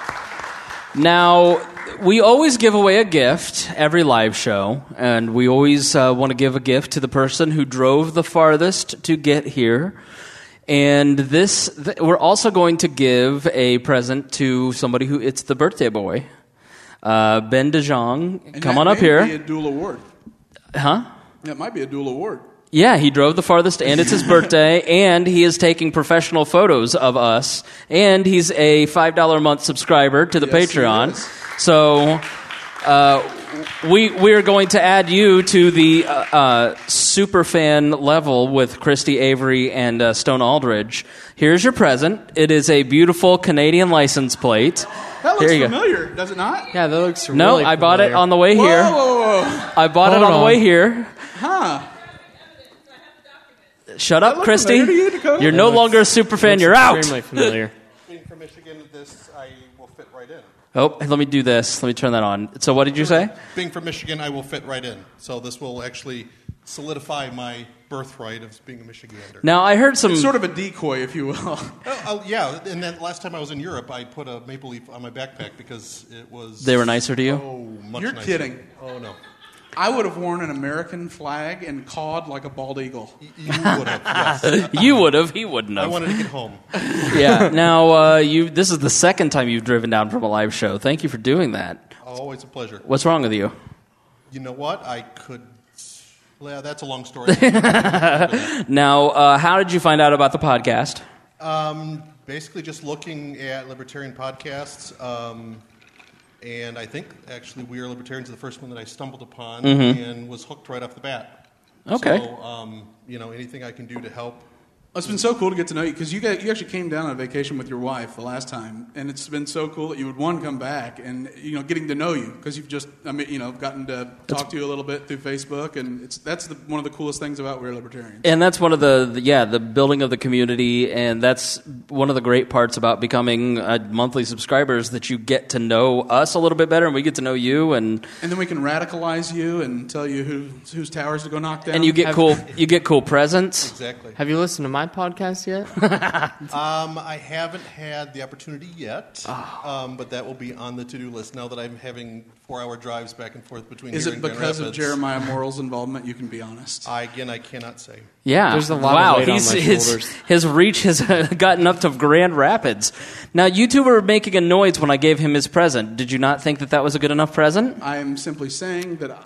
Now, we always give away a gift every live show, and we always want to give a gift to the person who drove the farthest to get here. And we're also going to give a present to somebody who it's the birthday boy, Ben DeJong. Come on up here. That might be a dual award. Huh? That might be a dual award. Yeah, he drove the farthest, and it's his birthday, and he is taking professional photos of us, and he's a $5 a month subscriber to the Patreon. So we are going to add you to the super fan level with Christy Avery and Stone Aldridge. Here's your present. It is a beautiful Canadian license plate. That looks familiar, does it not? Yeah, that looks really familiar. No, I bought it on the way here. Whoa. I bought it on the way here. Huh. Shut up, Christy. You're no longer a super fan. You're out. Extremely familiar. Being from Michigan, this I will fit right in. Oh, let me do this. Let me turn that on. So what did you say? Being from Michigan, I will fit right in. So this will actually solidify my birthright of being a Michigander. Now, I heard some... It's sort of a decoy, if you will. Yeah, and then last time I was in Europe, I put a maple leaf on my backpack because it was... They were nicer to you? Oh, much You're nicer. kidding. Oh, no. I would have worn an American flag and cawed like a bald eagle. You would have, yes. You would have. He wouldn't have. I wanted to get home. Yeah. Now, this is the second time you've driven down from a live show. Thank you for doing that. Always a pleasure. What's wrong with you? You know what? I could. Yeah, that's a long story. Now, how did you find out about the podcast? Basically, just looking at libertarian podcasts, and I think actually We Are Libertarians is the first one that I stumbled upon and was hooked right off the bat. Okay. So, anything I can do to help. It's been so cool to get to know you because you actually came down on vacation with your wife the last time, and it's been so cool that you would come back and getting to know you because you've just gotten to talk to you a little bit through Facebook, and that's one of the coolest things about We're Libertarians. And that's one of the building of the community, and that's one of the great parts about becoming monthly subscribers, that you get to know us a little bit better, and we get to know you, and then we can radicalize you and tell you whose towers to go knock down. And you get cool presents. Exactly. Have you listened to my podcast yet? I haven't had the opportunity yet, but that will be on the to-do list now that I'm having 4-hour drives back and forth between Is here it and Grand because of Rapids. Jeremiah Morrill's involvement? You can be honest. I cannot say. Yeah. There's a lot of weight on my his shoulders. His reach has gotten up to Grand Rapids. Now, you two were making a noise when I gave him his present. Did you not think that was a good enough present? I am simply saying that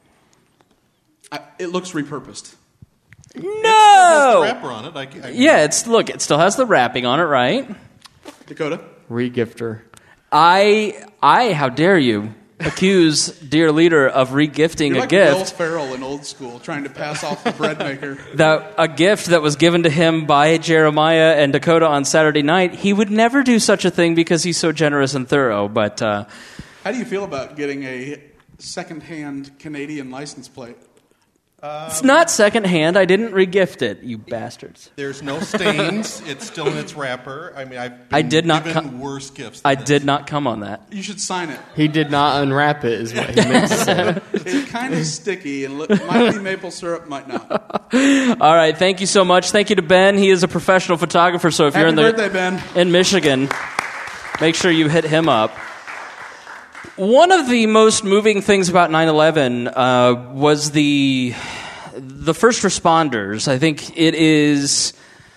it looks repurposed. It No! has the wrapper on it. Yeah, it still has the wrapping on it, right? Dakota? Regifter. How dare you accuse dear leader of regifting You're a like Will gift. Ferrell in Old School, trying to pass off the bread maker. A gift that was given to him by Jeremiah and Dakota on Saturday night. He would never do such a thing because he's so generous and thorough. But how do you feel about getting a second-hand Canadian license plate? it's not secondhand. I didn't regift it, you bastards. There's no stains. It's still in its wrapper. I mean, I've been I did not given worse gifts. I Than this. did not come on that. You should sign it. He did not unwrap it, is what he meant to say. It's kind of sticky and might be maple syrup, might not. All right, thank you so much. Thank you to Ben. He is a professional photographer, so if Happy you're in birthday, Ben. in Michigan, make sure you hit him up. One of the most moving things about 9/11 was the first responders. I think it is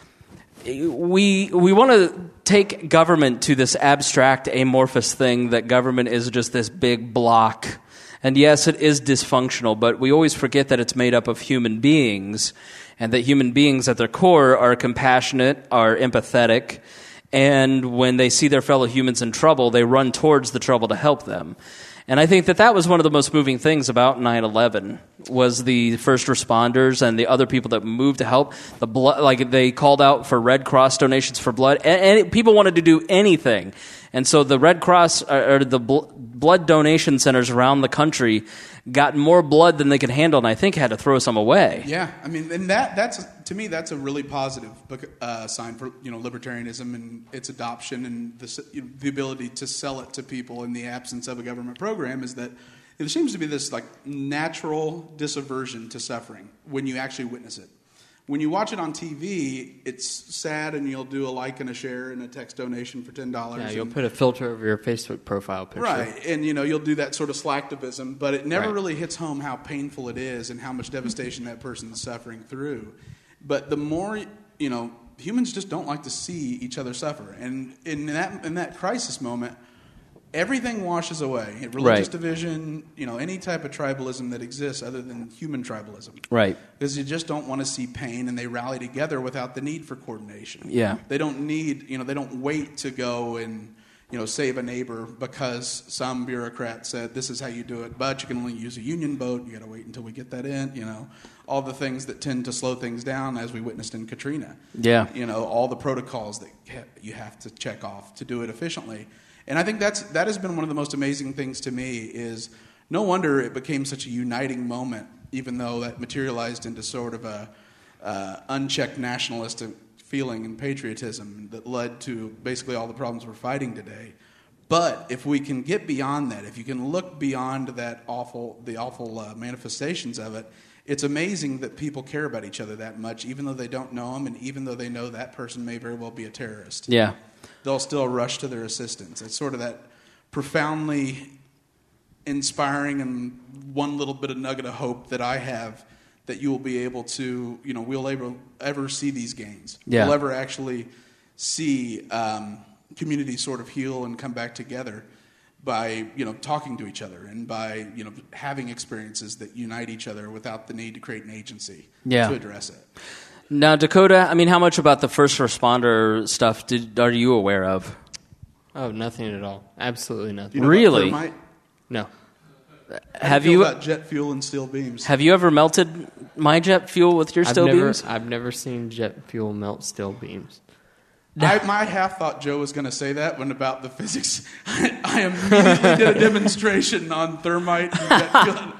we want to take government to this abstract, amorphous thing that government is just this big block. And yes, it is dysfunctional, but we always forget that it's made up of human beings, and that human beings at their core are compassionate, are empathetic, and when they see their fellow humans in trouble, they run towards the trouble to help them. And I think that was one of the most moving things about 9/11 was the first responders and the other people that moved to help. The blood, like they called out for Red Cross donations for blood, and people wanted to do anything. And so the Red Cross or the blood donation centers around the country got more blood than they could handle, and I think had to throw some away. Yeah, I mean, and that's to me that's a really positive sign for libertarianism and its adoption and the ability to sell it to people in the absence of a government program. Is that there seems to be this like natural disaversion to suffering when you actually witness it. When you watch it on TV, it's sad, and you'll do a like and a share and a text donation for $10. Yeah, you'll put a filter over your Facebook profile picture. Right, and you'll do that sort of slacktivism, but it never Right. really hits home how painful it is and how much devastation that person is suffering through. But the more, humans just don't like to see each other suffer. And in that crisis moment, everything washes away. Religious Right. division, any type of tribalism that exists other than human tribalism. Right. Because you just don't want to see pain, and they rally together without the need for coordination. Yeah. They don't need, they don't wait to go and, save a neighbor because some bureaucrat said this is how you do it, but you can only use a union boat. You got to wait until we get that in, all the things that tend to slow things down, as we witnessed in Katrina. Yeah. All the protocols that you have to check off to do it efficiently. And I think that has been one of the most amazing things to me is no wonder it became such a uniting moment, even though that materialized into sort of a unchecked nationalistic feeling and patriotism that led to basically all the problems we're fighting today. But if we can get beyond that, if you can look beyond the awful manifestations of it, it's amazing that people care about each other that much, even though they don't know them, and even though they know that person may very well be a terrorist. Yeah. They'll still rush to their assistance. It's sort of that profoundly inspiring and one little bit of nugget of hope that I have that you will be able to, we'll ever see these gains. Yeah. We'll ever actually see communities sort of heal and come back together by talking to each other and by having experiences that unite each other without the need to create an agency to address it. Now, Dakota, I mean, how much about the first responder stuff are you aware of? Oh, nothing at all. Absolutely nothing. Do you know Really? about thermite? No. How do you feel about jet fuel and steel beams? Have you ever melted my jet fuel with your steel beams? I've never seen jet fuel melt steel beams. My half thought Joe was going to say that when about the physics. I immediately did a demonstration on thermite and jet fuel.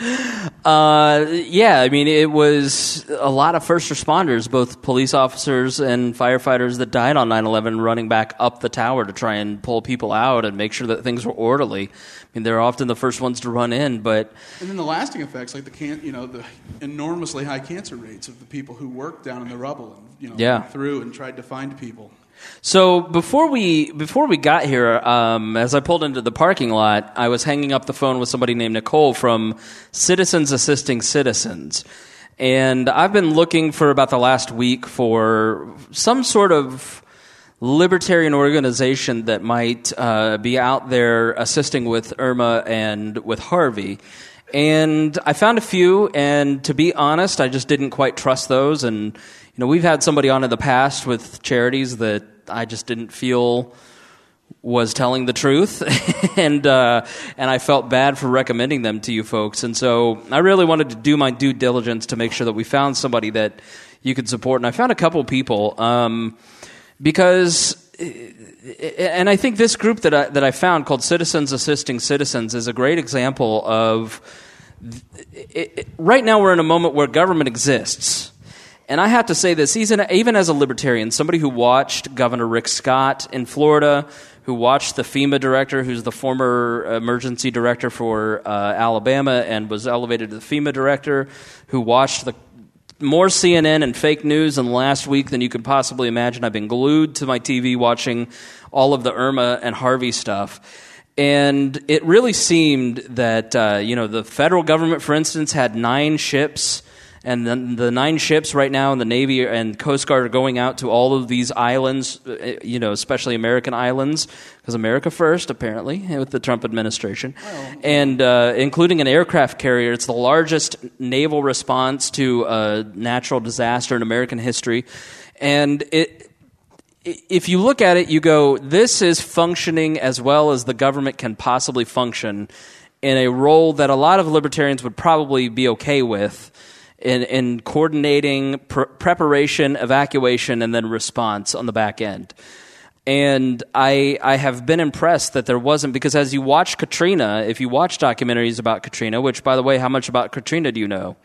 Yeah, I mean, it was a lot of first responders, both police officers and firefighters that died on 9/11 running back up the tower to try and pull people out and make sure that things were orderly. I mean, they're often the first ones to run in, but... And then the lasting effects, like the enormously high cancer rates of the people who worked down in the rubble and, went through and tried to find people. So before we got here, as I pulled into the parking lot, I was hanging up the phone with somebody named Nicole from Citizens Assisting Citizens. And I've been looking for about the last week for some sort of libertarian organization that might be out there assisting with Irma and with Harvey. And I found a few, and to be honest, I just didn't quite trust those. And we've had somebody on in the past with charities that I just didn't feel was telling the truth, and I felt bad for recommending them to you folks. And so I really wanted to do my due diligence to make sure that we found somebody that you could support. And I found a couple people because, and I think this group that I found called Citizens Assisting Citizens is a great example of. Right now, we're in a moment where government exists. And I have to say this, even as a libertarian, somebody who watched Governor Rick Scott in Florida, who watched the FEMA director, who's the former emergency director for Alabama and was elevated to the FEMA director, who watched more CNN and fake news in the last week than you could possibly imagine. I've been glued to my TV watching all of the Irma and Harvey stuff. And it really seemed that, the federal government, for instance, had 9 ships. And then the 9 ships right now in the Navy and Coast Guard are going out to all of these islands, especially American islands, because America first, apparently, with the Trump administration, and including an aircraft carrier. It's the largest naval response to a natural disaster in American history. And if you look at it, you go, this is functioning as well as the government can possibly function in a role that a lot of libertarians would probably be okay with. In coordinating preparation, evacuation, and then response on the back end. And I have been impressed that there wasn't, because as you watch Katrina, if you watch documentaries about Katrina, which, by the way, how much about Katrina do you know?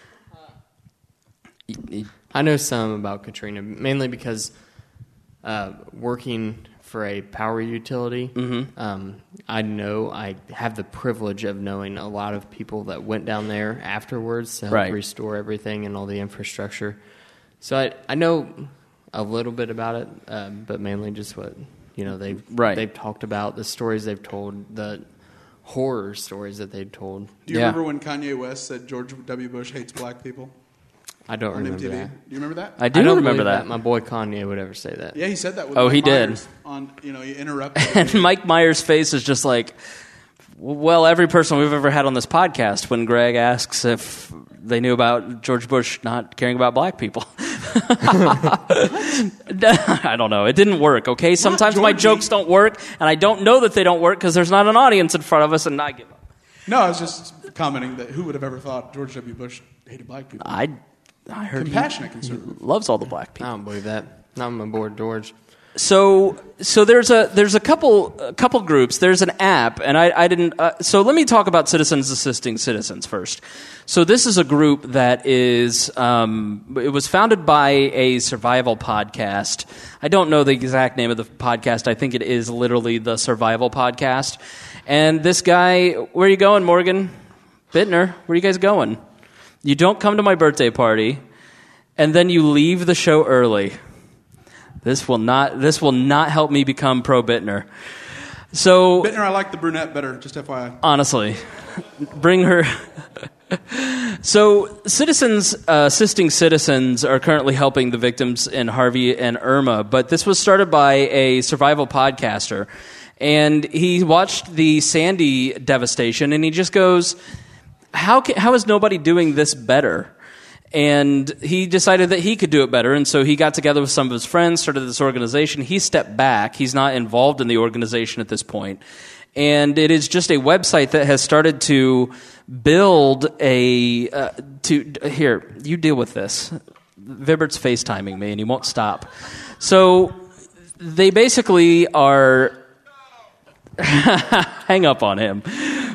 I know some about Katrina, mainly because working for a power utility, I have the privilege of knowing a lot of people that went down there afterwards to help restore everything and all the infrastructure. So I know a little bit about it, but mainly just what they've talked about, the stories they've told, the horror stories that they've told. Do you remember when Kanye West said George W. Bush hates black people? I don't remember MTV. that. Do you remember that? I don't remember that. My boy Kanye would ever say that. Yeah, he said that with Mike Mike Myers did. On, he interrupted. And Mike Myers' face is just like, well, every person we've ever had on this podcast when Greg asks if they knew about George Bush not caring about black people. I don't know. It didn't work, okay? Sometimes my jokes don't work, and I don't know that they don't work because there's not an audience in front of us, and I give up. No, I was just commenting that who would have ever thought George W. Bush hated black people? I heard compassionate he conservative. Loves all the black people. I don't believe that. Not on my board, George. So there's a couple groups. There's an app, and I didn't. So let me talk about Citizens Assisting Citizens first. So this is a group that is. It was founded by a survival podcast. I don't know the exact name of the podcast. I think it is literally the Survival Podcast. And this guy, where are you going, Morgan? Bittner, where are you guys going? You don't come to my birthday party, and then you leave the show early. This will not help me become pro Bittner. So Bittner, I like the brunette better, just FYI. Honestly, bring her. So Citizens Assisting Citizens are currently helping the victims in Harvey and Irma, but this was started by a survival podcaster. And he watched the Sandy devastation, and he just goes, how is nobody doing this better? And he decided that he could do it better, and so he got together with some of his friends, started this organization. He stepped back. He's not involved in the organization at this point. And it is just a website that has started to build here, you deal with this. Vibert's FaceTiming me, and he won't stop. So they basically are... Hang up on him.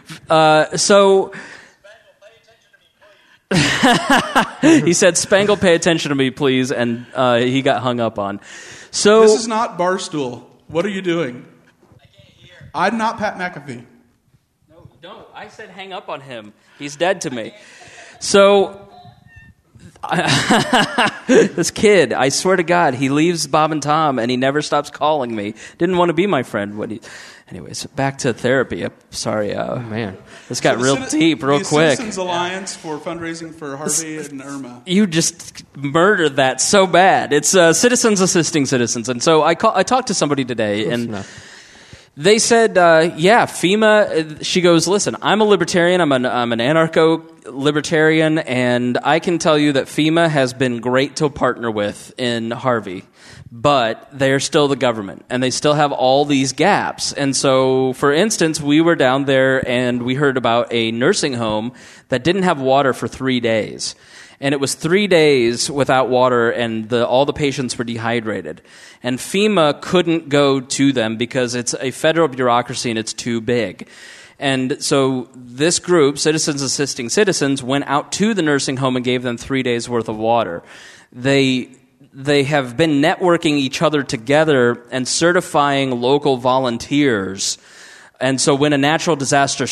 He said, Spangle, pay attention to me, please, and he got hung up on. So this is not Barstool. What are you doing? I can't hear. I'm not Pat McAfee. No, I said hang up on him. He's dead to me. So this kid, I swear to God, he leaves Bob and Tom, and he never stops calling me. Didn't want to be my friend. Anyways, back to therapy. Sorry, man, this got real deep real quick. Citizens Alliance for fundraising for Harvey and Irma. You just murdered that so bad. It's Citizens Assisting Citizens, and so I talked to somebody today, and they said, yeah, FEMA. She goes, listen, I'm a libertarian. I'm an anarcho-libertarian, and I can tell you that FEMA has been great to partner with in Harvey. But they're still the government, and they still have all these gaps. And so, for instance, we were down there, and we heard about a nursing home that didn't have water for 3 days. And it was 3 days without water, and all the patients were dehydrated. And FEMA couldn't go to them because it's a federal bureaucracy, and it's too big. And so this group, Citizens Assisting Citizens, went out to the nursing home and gave them 3 days' worth of water. They have been networking each other together and certifying local volunteers. And so when a natural disaster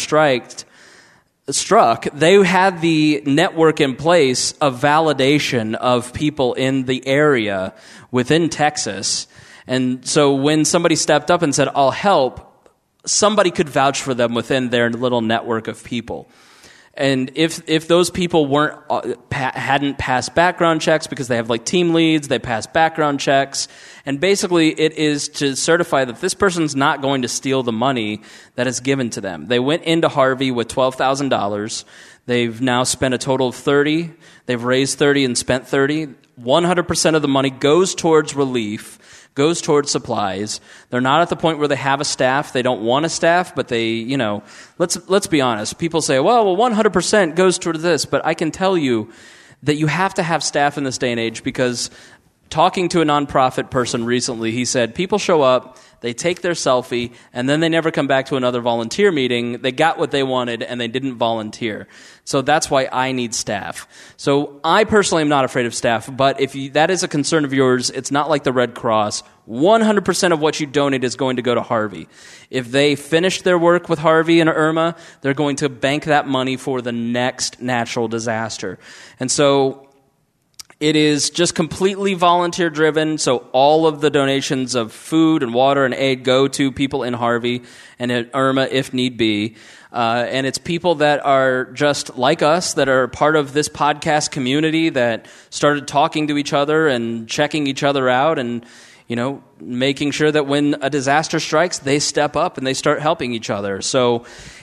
struck, they had the network in place of validation of people in the area within Texas. And so when somebody stepped up and said, I'll help, somebody could vouch for them within their little network of people. And if those people hadn't passed background checks because they have like team leads, they pass background checks, and basically it is to certify that this person's not going to steal the money that is given to them. They went into Harvey with $12,000. They've now spent a total of $30,000. They've raised $30,000 and spent $30,000. 100% of the money goes towards relief, goes towards supplies. They're not at the point where they have a staff. They don't want a staff, but they, let's be honest. People say, well, 100% goes toward this, but I can tell you that you have to have staff in this day and age because talking to a nonprofit person recently, he said, people show up, they take their selfie, and then they never come back to another volunteer meeting. They got what they wanted, and they didn't volunteer. So that's why I need staff. So I personally am not afraid of staff, but if that is a concern of yours, it's not like the Red Cross. 100% of what you donate is going to go to Harvey. If they finish their work with Harvey and Irma, they're going to bank that money for the next natural disaster. And so it is just completely volunteer-driven, so all of the donations of food and water and aid go to people in Harvey and in Irma if need be. And it's people that are just like us, that are part of this podcast community that started talking to each other and checking each other out and, making sure that when a disaster strikes, they step up and they start helping each other. So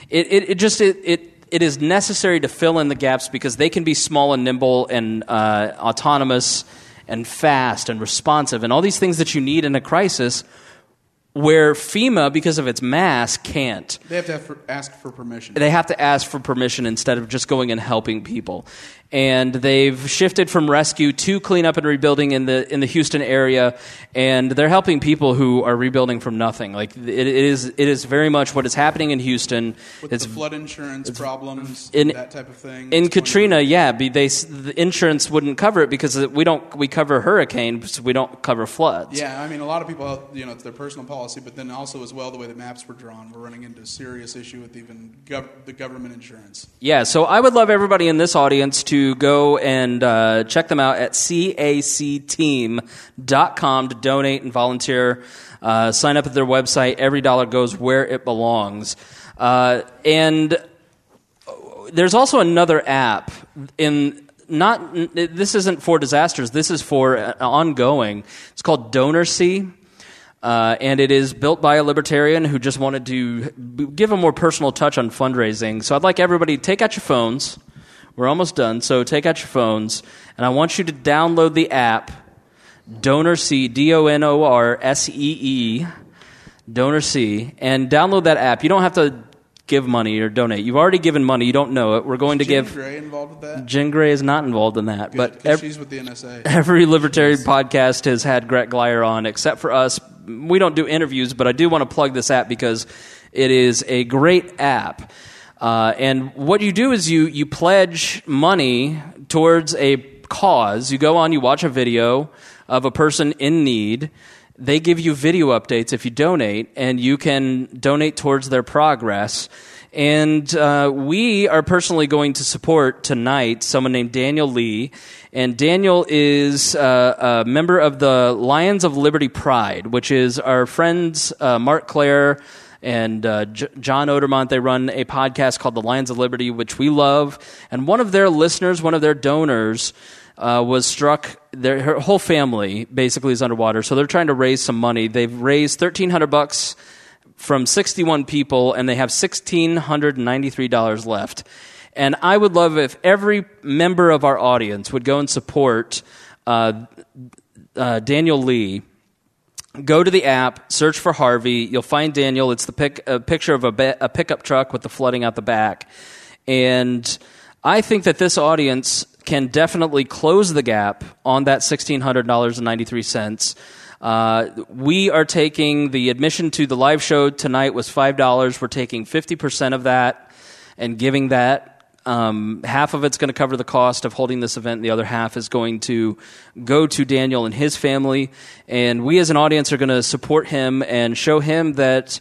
it is necessary to fill in the gaps because they can be small and nimble and autonomous and fast and responsive and all these things that you need in a crisis where FEMA, because of its mass, can't. They have to ask for permission. They have to ask for permission instead of just going and helping people. And they've shifted from rescue to cleanup and rebuilding in the Houston area, and they're helping people who are rebuilding from nothing. Like it is very much what is happening in Houston. With the flood insurance problems, that type of thing. In Katrina, the insurance wouldn't cover it because we cover hurricanes, we don't cover floods. Yeah, I mean, a lot of people, it's their personal policy, but then also as well the way the maps were drawn, we're running into a serious issue with even the government insurance. Yeah, so I would love everybody in this audience to go and check them out at cacteam.com to donate and volunteer. Sign up at their website. Every dollar goes where it belongs. And there's also another app this isn't for disasters. This is for ongoing. It's called DonorSee. And it is built by a libertarian who just wanted to give a more personal touch on fundraising. So I'd like everybody to take out your phones. We're almost done, so take out your phones, and I want you to download the app, DonorSee, DonorSee, DonorSee, and download that app. You don't have to give money or donate. You've already given money. You don't know it. We're going to give... Jen Gray involved with that? Jen Gray is not involved in that. Good, but she's with the NSA. Every libertarian podcast has had Gret Glyer on, except for us. We don't do interviews, but I do want to plug this app because it is a great app. And what you do is you pledge money towards a cause. You go on, you watch a video of a person in need. They give you video updates if you donate, and you can donate towards their progress. And we are personally going to support tonight someone named Daniel Lee. And Daniel is a member of the Lions of Liberty Pride, which is our friends Mark Claire and John Odermont. They run a podcast called The Lions of Liberty, which we love. And one of their listeners, one of their donors, was struck. Her whole family basically is underwater, so they're trying to raise some money. They've raised $1,300 from 61 people, and they have $1,693 left. And I would love if every member of our audience would go and support Daniel Lee. Go to the app, search for Harvey. You'll find Daniel. It's a picture of a pickup truck with the flooding out the back. And I think that this audience can definitely close the gap on that $1,600.93. We are taking the admission to the live show tonight was $5. We're taking 50% of that and giving that. Half of it's going to cover the cost of holding this event. The other half is going to go to Daniel and his family. And we as an audience are going to support him and show him that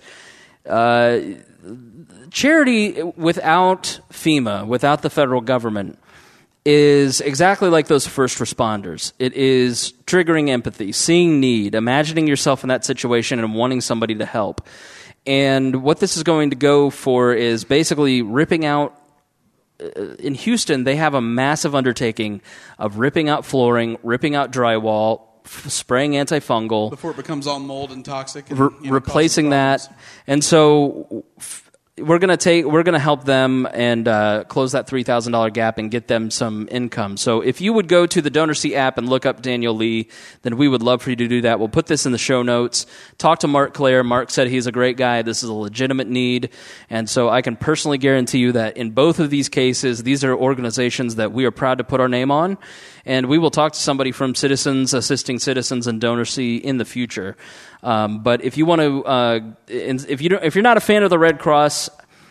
charity without FEMA, without the federal government, is exactly like those first responders. It is triggering empathy, seeing need, imagining yourself in that situation and wanting somebody to help. And what this is going to go for is basically ripping out. In Houston, they have a massive undertaking of ripping out flooring, ripping out drywall, spraying antifungal. Before it becomes all mold and toxic. And, replacing that. And so we're going to help them and close that $3,000 gap and get them some income. So if you would go to the DonorSee app and look up Daniel Lee, then we would love for you to do that. We'll put this in the show notes. Talk to Mark Claire. Mark said he's a great guy. This is a legitimate need. And so I can personally guarantee you that in both of these cases, these are organizations that we are proud to put our name on. And we will talk to somebody from Citizens Assisting Citizens and DonorSee in the future. But if you want to, if you're not a fan of the Red Cross,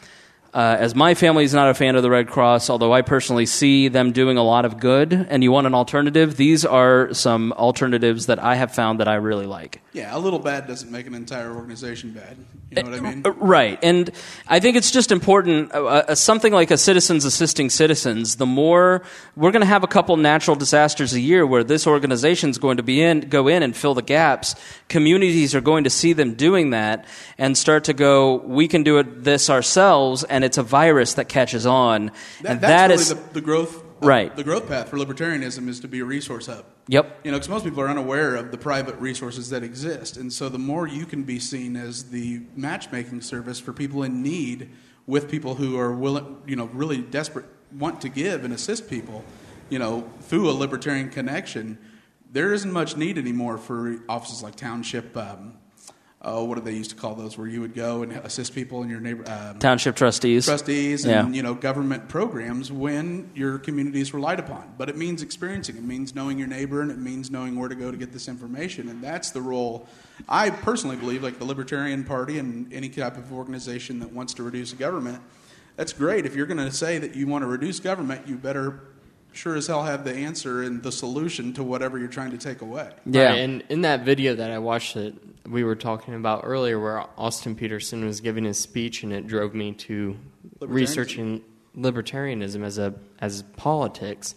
as my family is not a fan of the Red Cross, although I personally see them doing a lot of good, and you want an alternative, these are some alternatives that I have found that I really like. Yeah, a little bad doesn't make an entire organization bad. You know what I mean? Right. And I think it's just important, something like a Citizens Assisting Citizens, the more we're going to have a couple natural disasters a year where this organization is going to go in and fill the gaps. Communities are going to see them doing that and start to go, we can do this ourselves, and it's a virus that catches on. That's really the growth. Right. The growth path for libertarianism is to be a resource hub. Yep. Because most people are unaware of the private resources that exist. And so the more you can be seen as the matchmaking service for people in need with people who are willing, really desperate, want to give and assist people, through a libertarian connection, there isn't much need anymore for offices like township, what do they used to call those, where you would go and assist people in your neighbor... township trustees. Trustees and, government programs when your community is relied upon. But it means experiencing. It means knowing your neighbor, and it means knowing where to go to get this information. And that's the role, I personally believe, like the Libertarian Party and any type of organization that wants to reduce government, that's great. If you're going to say that you want to reduce government, you better... sure as hell have the answer and the solution to whatever you're trying to take away. Yeah. Right, and in that video that I watched that we were talking about earlier where Austin Peterson was giving his speech, and it drove me to researching libertarianism as politics.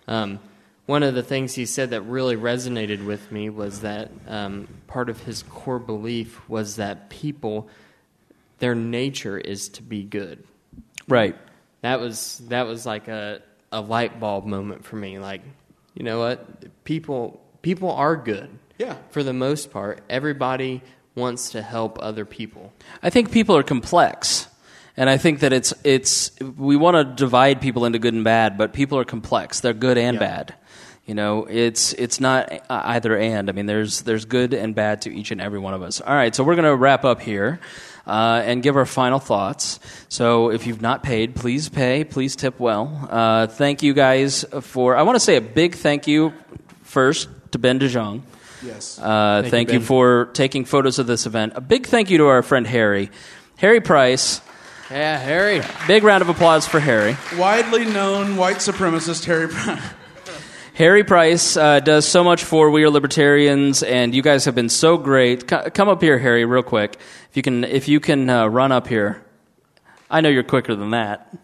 One of the things he said that really resonated with me was that part of his core belief was that people, their nature is to be good. Right. That was like a light bulb moment for me. Like, you know what? People are good. Yeah. For the most part, everybody wants to help other people. I think people are complex. And I think that it's we want to divide people into good and bad, but people are complex. They're good and bad. You know, it's not either and. I mean, there's good and bad to each and every one of us. All right, so we're going to wrap up here and give our final thoughts. So if you've not paid, please pay. Please tip well. Thank you guys for. I want to say a big thank you first to Ben DeJong. Yes. Thank you for taking photos of this event. A big thank you to our friend Harry Price. Yeah, Harry. Big round of applause for Harry. Widely known white supremacist Harry Price. Harry Price does so much for We Are Libertarians, and you guys have been so great. Come up here, Harry, real quick. If you can run up here. I know you're quicker than that.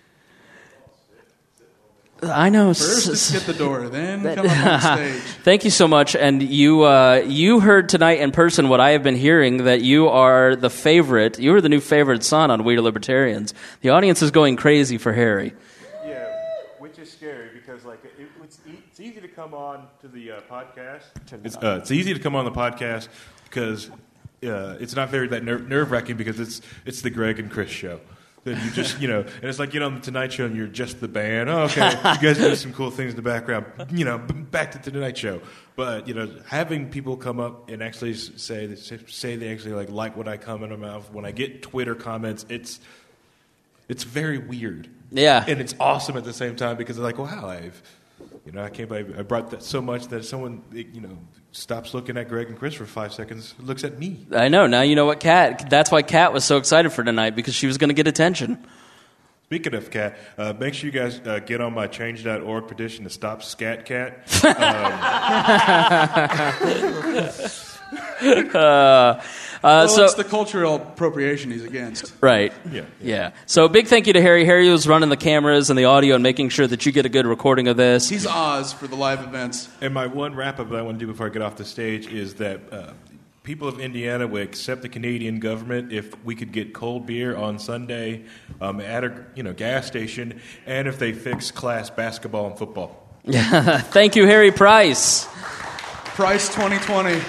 I know. First, let's get the door, then come up on stage. Thank you so much. And you heard tonight in person what I have been hearing, that you are the favorite. You are the new favorite son on We Are Libertarians. The audience is going crazy for Harry. Yeah, which is scary because it's easy to come on to the podcast. It's easy to come on the podcast because it's not very that nerve-wracking because it's the Greg and Chris show. Then you just, and it's like, on the Tonight Show and you're just the band. Oh, okay, you guys do some cool things in the background. Back to the Tonight Show. But, having people come up and actually say they actually like what I come in my mouth, when I get Twitter comments, it's very weird. Yeah. And it's awesome at the same time because they're like, wow, I can't believe I brought that so much that someone, stops looking at Greg and Chris for 5 seconds, looks at me. I know. Now you know what that's why Kat was so excited for tonight, because she was going to get attention. Speaking of Kat, make sure you guys get on my change.org petition to stop Scat Cat. So it's the cultural appropriation he's against. Right. Yeah. So big thank you to Harry. Harry was running the cameras and the audio and making sure that you get a good recording of this. He's Oz for the live events. And my one wrap-up that I want to do before I get off the stage is that people of Indiana would accept the Canadian government if we could get cold beer on Sunday at a gas station, and if they fix class basketball and football. Thank you, Harry Price. Price 2020.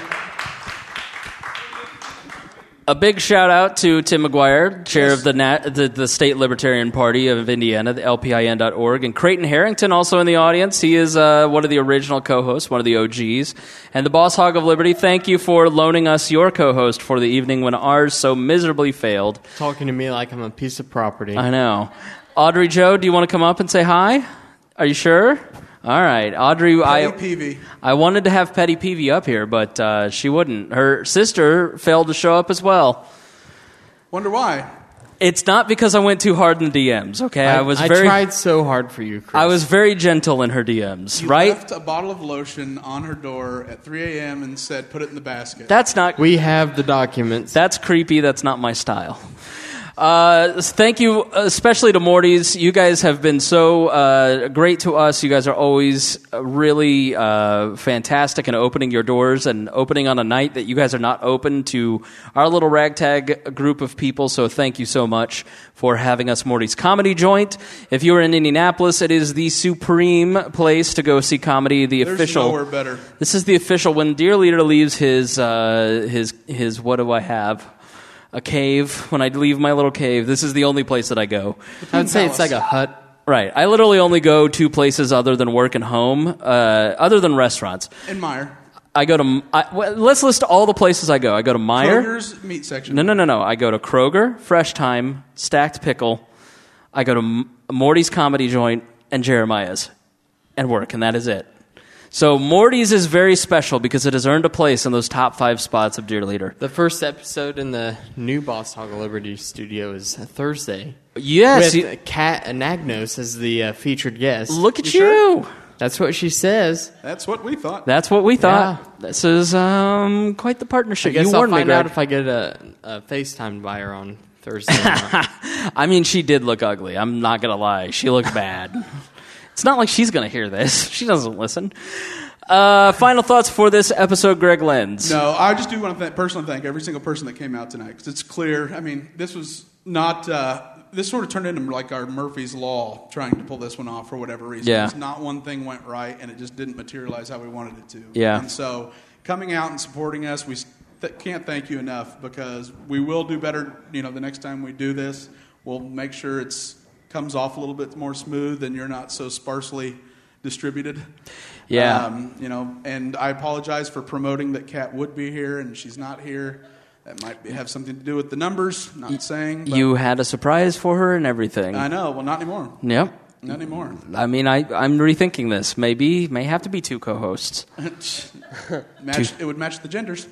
A big shout out to Tim McGuire, chair of the State Libertarian Party of Indiana, the LPIN.org, and Creighton Harrington also in the audience. He is one of the original co-hosts, one of the OGs. And the Boss Hog of Liberty, thank you for loaning us your co-host for the evening when ours so miserably failed. Talking to me like I'm a piece of property. I know. Audrey Joe, do you want to come up and say hi? Are you sure? All right, Audrey. Petty Peavy. I wanted to have Petty Peavy up here, but she wouldn't. Her sister failed to show up as well. Wonder why? It's not because I went too hard in the DMs. Okay, I tried so hard for you, Chris. I was very gentle in her DMs. You right? left a bottle of lotion on her door at 3 a.m. and said, "Put it in the basket." That's not. We have the documents. That's creepy. That's not my style. Thank you, especially to Morty's. You guys have been so great to us. You guys are always really fantastic in opening your doors and opening on a night that you guys are not open to our little ragtag group of people. So thank you so much for having us, Morty's Comedy Joint. If you are in Indianapolis, it is the supreme place to go see comedy. There's official. Nowhere better. This is the official. When Dear Leader leaves his what do I have? A cave. When I leave my little cave, this is the only place that I go. I would say it's like a hut. Right. I literally only go 2 places other than work and home, other than restaurants. And Meijer. I go to... let's list all the places I go. I go to Meijer. Kroger's meat section. No. I go to Kroger, Fresh Time, Stacked Pickle. I go to Morty's Comedy Joint and Jeremiah's and work, and that is it. So Morty's is very special because it has earned a place in those top 5 spots of Dear Leader. The first episode in the new Boss Hog of Liberty studio is Thursday. Yes. With Kat Anagnos as the featured guest. Look at you. Sure? That's what she says. That's what we thought. That's what we thought. Yeah. This is quite the partnership. I guess you I'll warned me, find Greg. out if I get a FaceTime by her on Thursday. I mean, she did look ugly. I'm not going to lie. She looked bad. It's not like she's going to hear this. She doesn't listen. Final thoughts for this episode, Greg Lenz. No, I just do want to personally thank every single person that came out tonight, because it's clear. I mean, this was not... this sort of turned into like our Murphy's Law, trying to pull this one off for whatever reason. Yeah. It's not one thing went right, and it just didn't materialize how we wanted it to. Yeah. And so coming out and supporting us. We can't thank you enough, because we will do better. The next time we do this, we'll make sure it's comes off a little bit more smooth and you're not so sparsely distributed. Yeah. And I apologize for promoting that Kat would be here and she's not here. That might have something to do with the numbers, not saying. But You had a surprise for her and everything. I know. Well, not anymore. Yep. Not anymore. I mean, I'm rethinking this. May have to be 2 co-hosts. It would match the genders.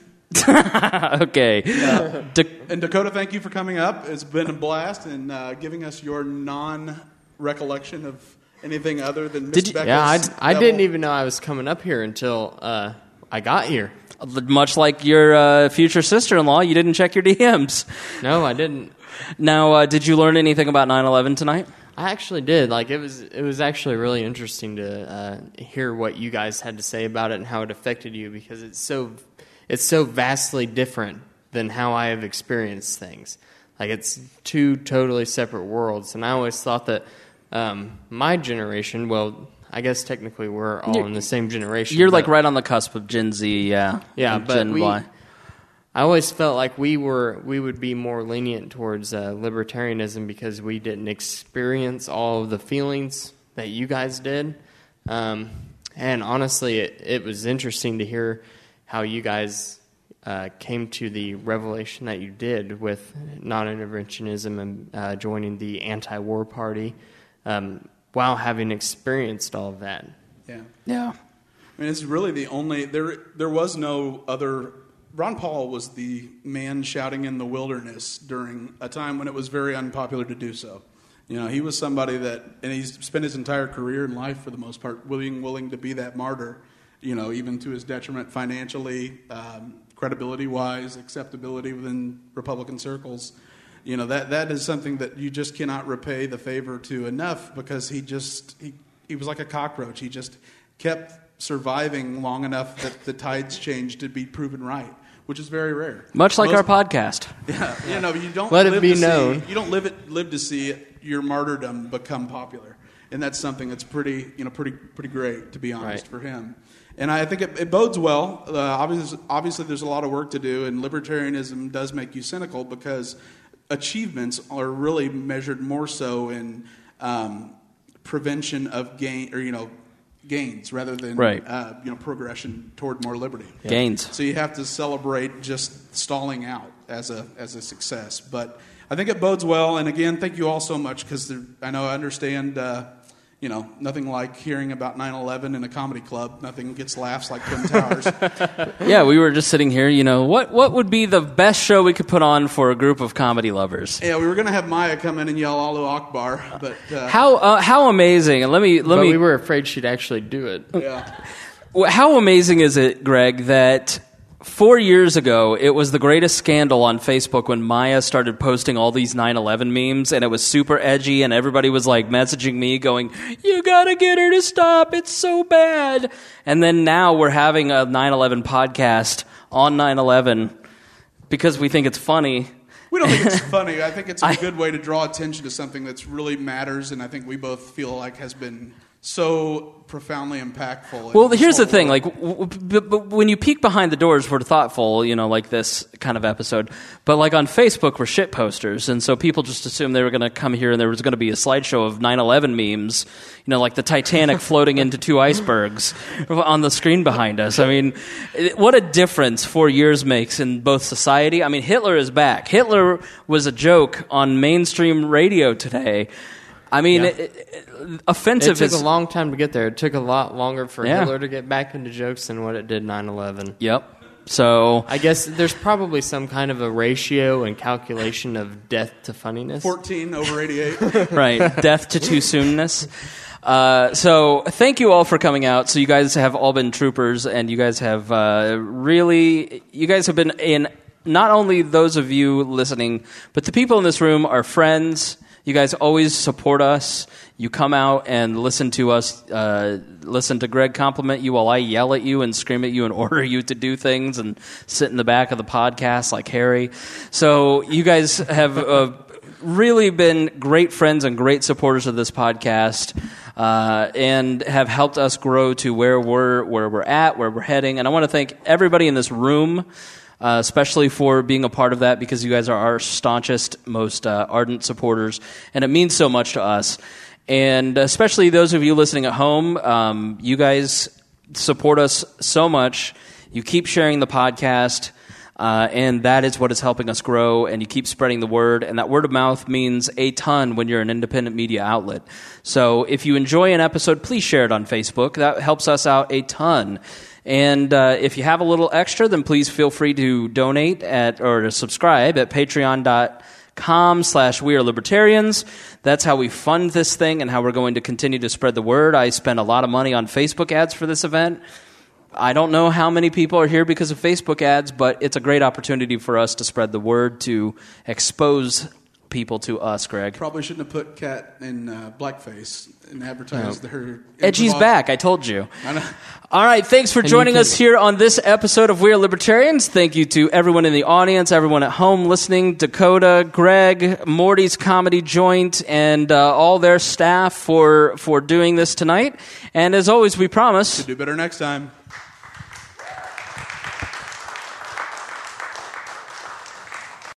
Okay. And Dakota, thank you for coming up. It's been a blast and giving us your non-recollection of anything other than Miss Becca's Yeah, I devil. didn't even know I was coming up here until I got here. Much like your future sister-in-law, you didn't check your DMs. No, I didn't. Now, did you learn anything about 9/11 tonight? I actually did. It was actually really interesting to hear what you guys had to say about it and how it affected you, because it's so vastly different than how I have experienced things. Like, it's 2 totally separate worlds. And I always thought that my generation, well, I guess technically we're all in the same generation. You're but- like right on the cusp of Gen Z, yeah. Yeah, and but Gen Y. I always felt like we would be more lenient towards libertarianism because we didn't experience all of the feelings that you guys did. And honestly, it was interesting to hear how you guys came to the revelation that you did with non-interventionism and joining the anti-war party while having experienced all of that. Yeah. I mean, it's really the only... There was no other... Ron Paul was the man shouting in the wilderness during a time when it was very unpopular to do so. He was somebody that... And he's spent his entire career and life, for the most part, willing to be that martyr, even to his detriment financially, credibility-wise, acceptability within Republican circles. That is something that you just cannot repay the favor to enough, because he was like a cockroach. He just kept surviving long enough that the tides changed to be proven right, which is very rare. Much like our podcast. Yeah, you don't Let it live be to known. See, you don't live to see your martyrdom become popular, and that's something that's pretty great, to be honest, Right. for him. And I think it bodes well. Obviously, there's a lot of work to do, and libertarianism does make you cynical, because achievements are really measured more so in prevention of gains rather than Right. progression toward more liberty. Gains. So you have to celebrate just stalling out as a success. But I think it bodes well. And again, thank you all so much, because I understand. Nothing like hearing about 9/11 in a comedy club. Nothing gets laughs like Twin Towers. Yeah, we were just sitting here, what would be the best show we could put on for a group of comedy lovers? Yeah, we were going to have Maya come in and yell Allahu Akbar, but How amazing, and let me But we were afraid she'd actually do it. yeah. how amazing is it, Greg, that 4 years ago, it was the greatest scandal on Facebook when Maya started posting all these 9/11 memes, and it was super edgy, and everybody was like messaging me going, "You gotta get her to stop, it's so bad." And then now we're having a 9/11 podcast on 9/11 because we think it's funny. We don't think it's funny. I think it's a good way to draw attention to something that's really matters, and I think we both feel like has been so profoundly impactful. Well, here's the thing. Like, but when you peek behind the doors, we're thoughtful, like this kind of episode. But like on Facebook, we're shit posters, and so people just assumed they were going to come here and there was going to be a slideshow of 9/11 memes, like the Titanic floating into 2 icebergs on the screen behind us. I mean, what a difference 4 years makes in both society. I mean, Hitler is back. Hitler was a joke on mainstream radio today. I mean, offensive It took is... a long time to get there. It took a lot longer for Yeah. Hitler to get back into jokes than what it did 9/11. Yep. So... I guess there's probably some kind of a ratio and calculation of death to funniness. 14 over 88. Right, death to too soonness. So thank you all for coming out. So you guys have all been troopers, and you guys have you guys have been in, not only those of you listening, but the people in this room are friends. You guys always support us. You come out and listen to us, listen to Greg compliment you while I yell at you and scream at you and order you to do things and sit in the back of the podcast like Harry. So you guys have really been great friends and great supporters of this podcast, and have helped us grow to where we're at, where we're heading. And I want to thank everybody in this room, especially for being a part of that, because you guys are our staunchest, most ardent supporters, and it means so much to us. And especially those of you listening at home, you guys support us so much. You keep sharing the podcast, and that is what is helping us grow, and you keep spreading the word, and that word of mouth means a ton when you're an independent media outlet. So if you enjoy an episode, please share it on Facebook. That helps us out a ton. And if you have a little extra, then please feel free to donate or to subscribe at patreon.com/wearelibertarians. That's how we fund this thing and how we're going to continue to spread the word. I spend a lot of money on Facebook ads for this event. I don't know how many people are here because of Facebook ads, but it's a great opportunity for us to spread the word, to expose people to us, Greg. Probably shouldn't have put Kat in blackface and advertised her. Edgy's back, I told you. I know. All right, thanks for joining us here on this episode of We Are Libertarians. Thank you to everyone in the audience, everyone at home listening, Dakota, Greg, Morty's Comedy Joint, and all their staff for doing this tonight. And as always, we promise to do better next time.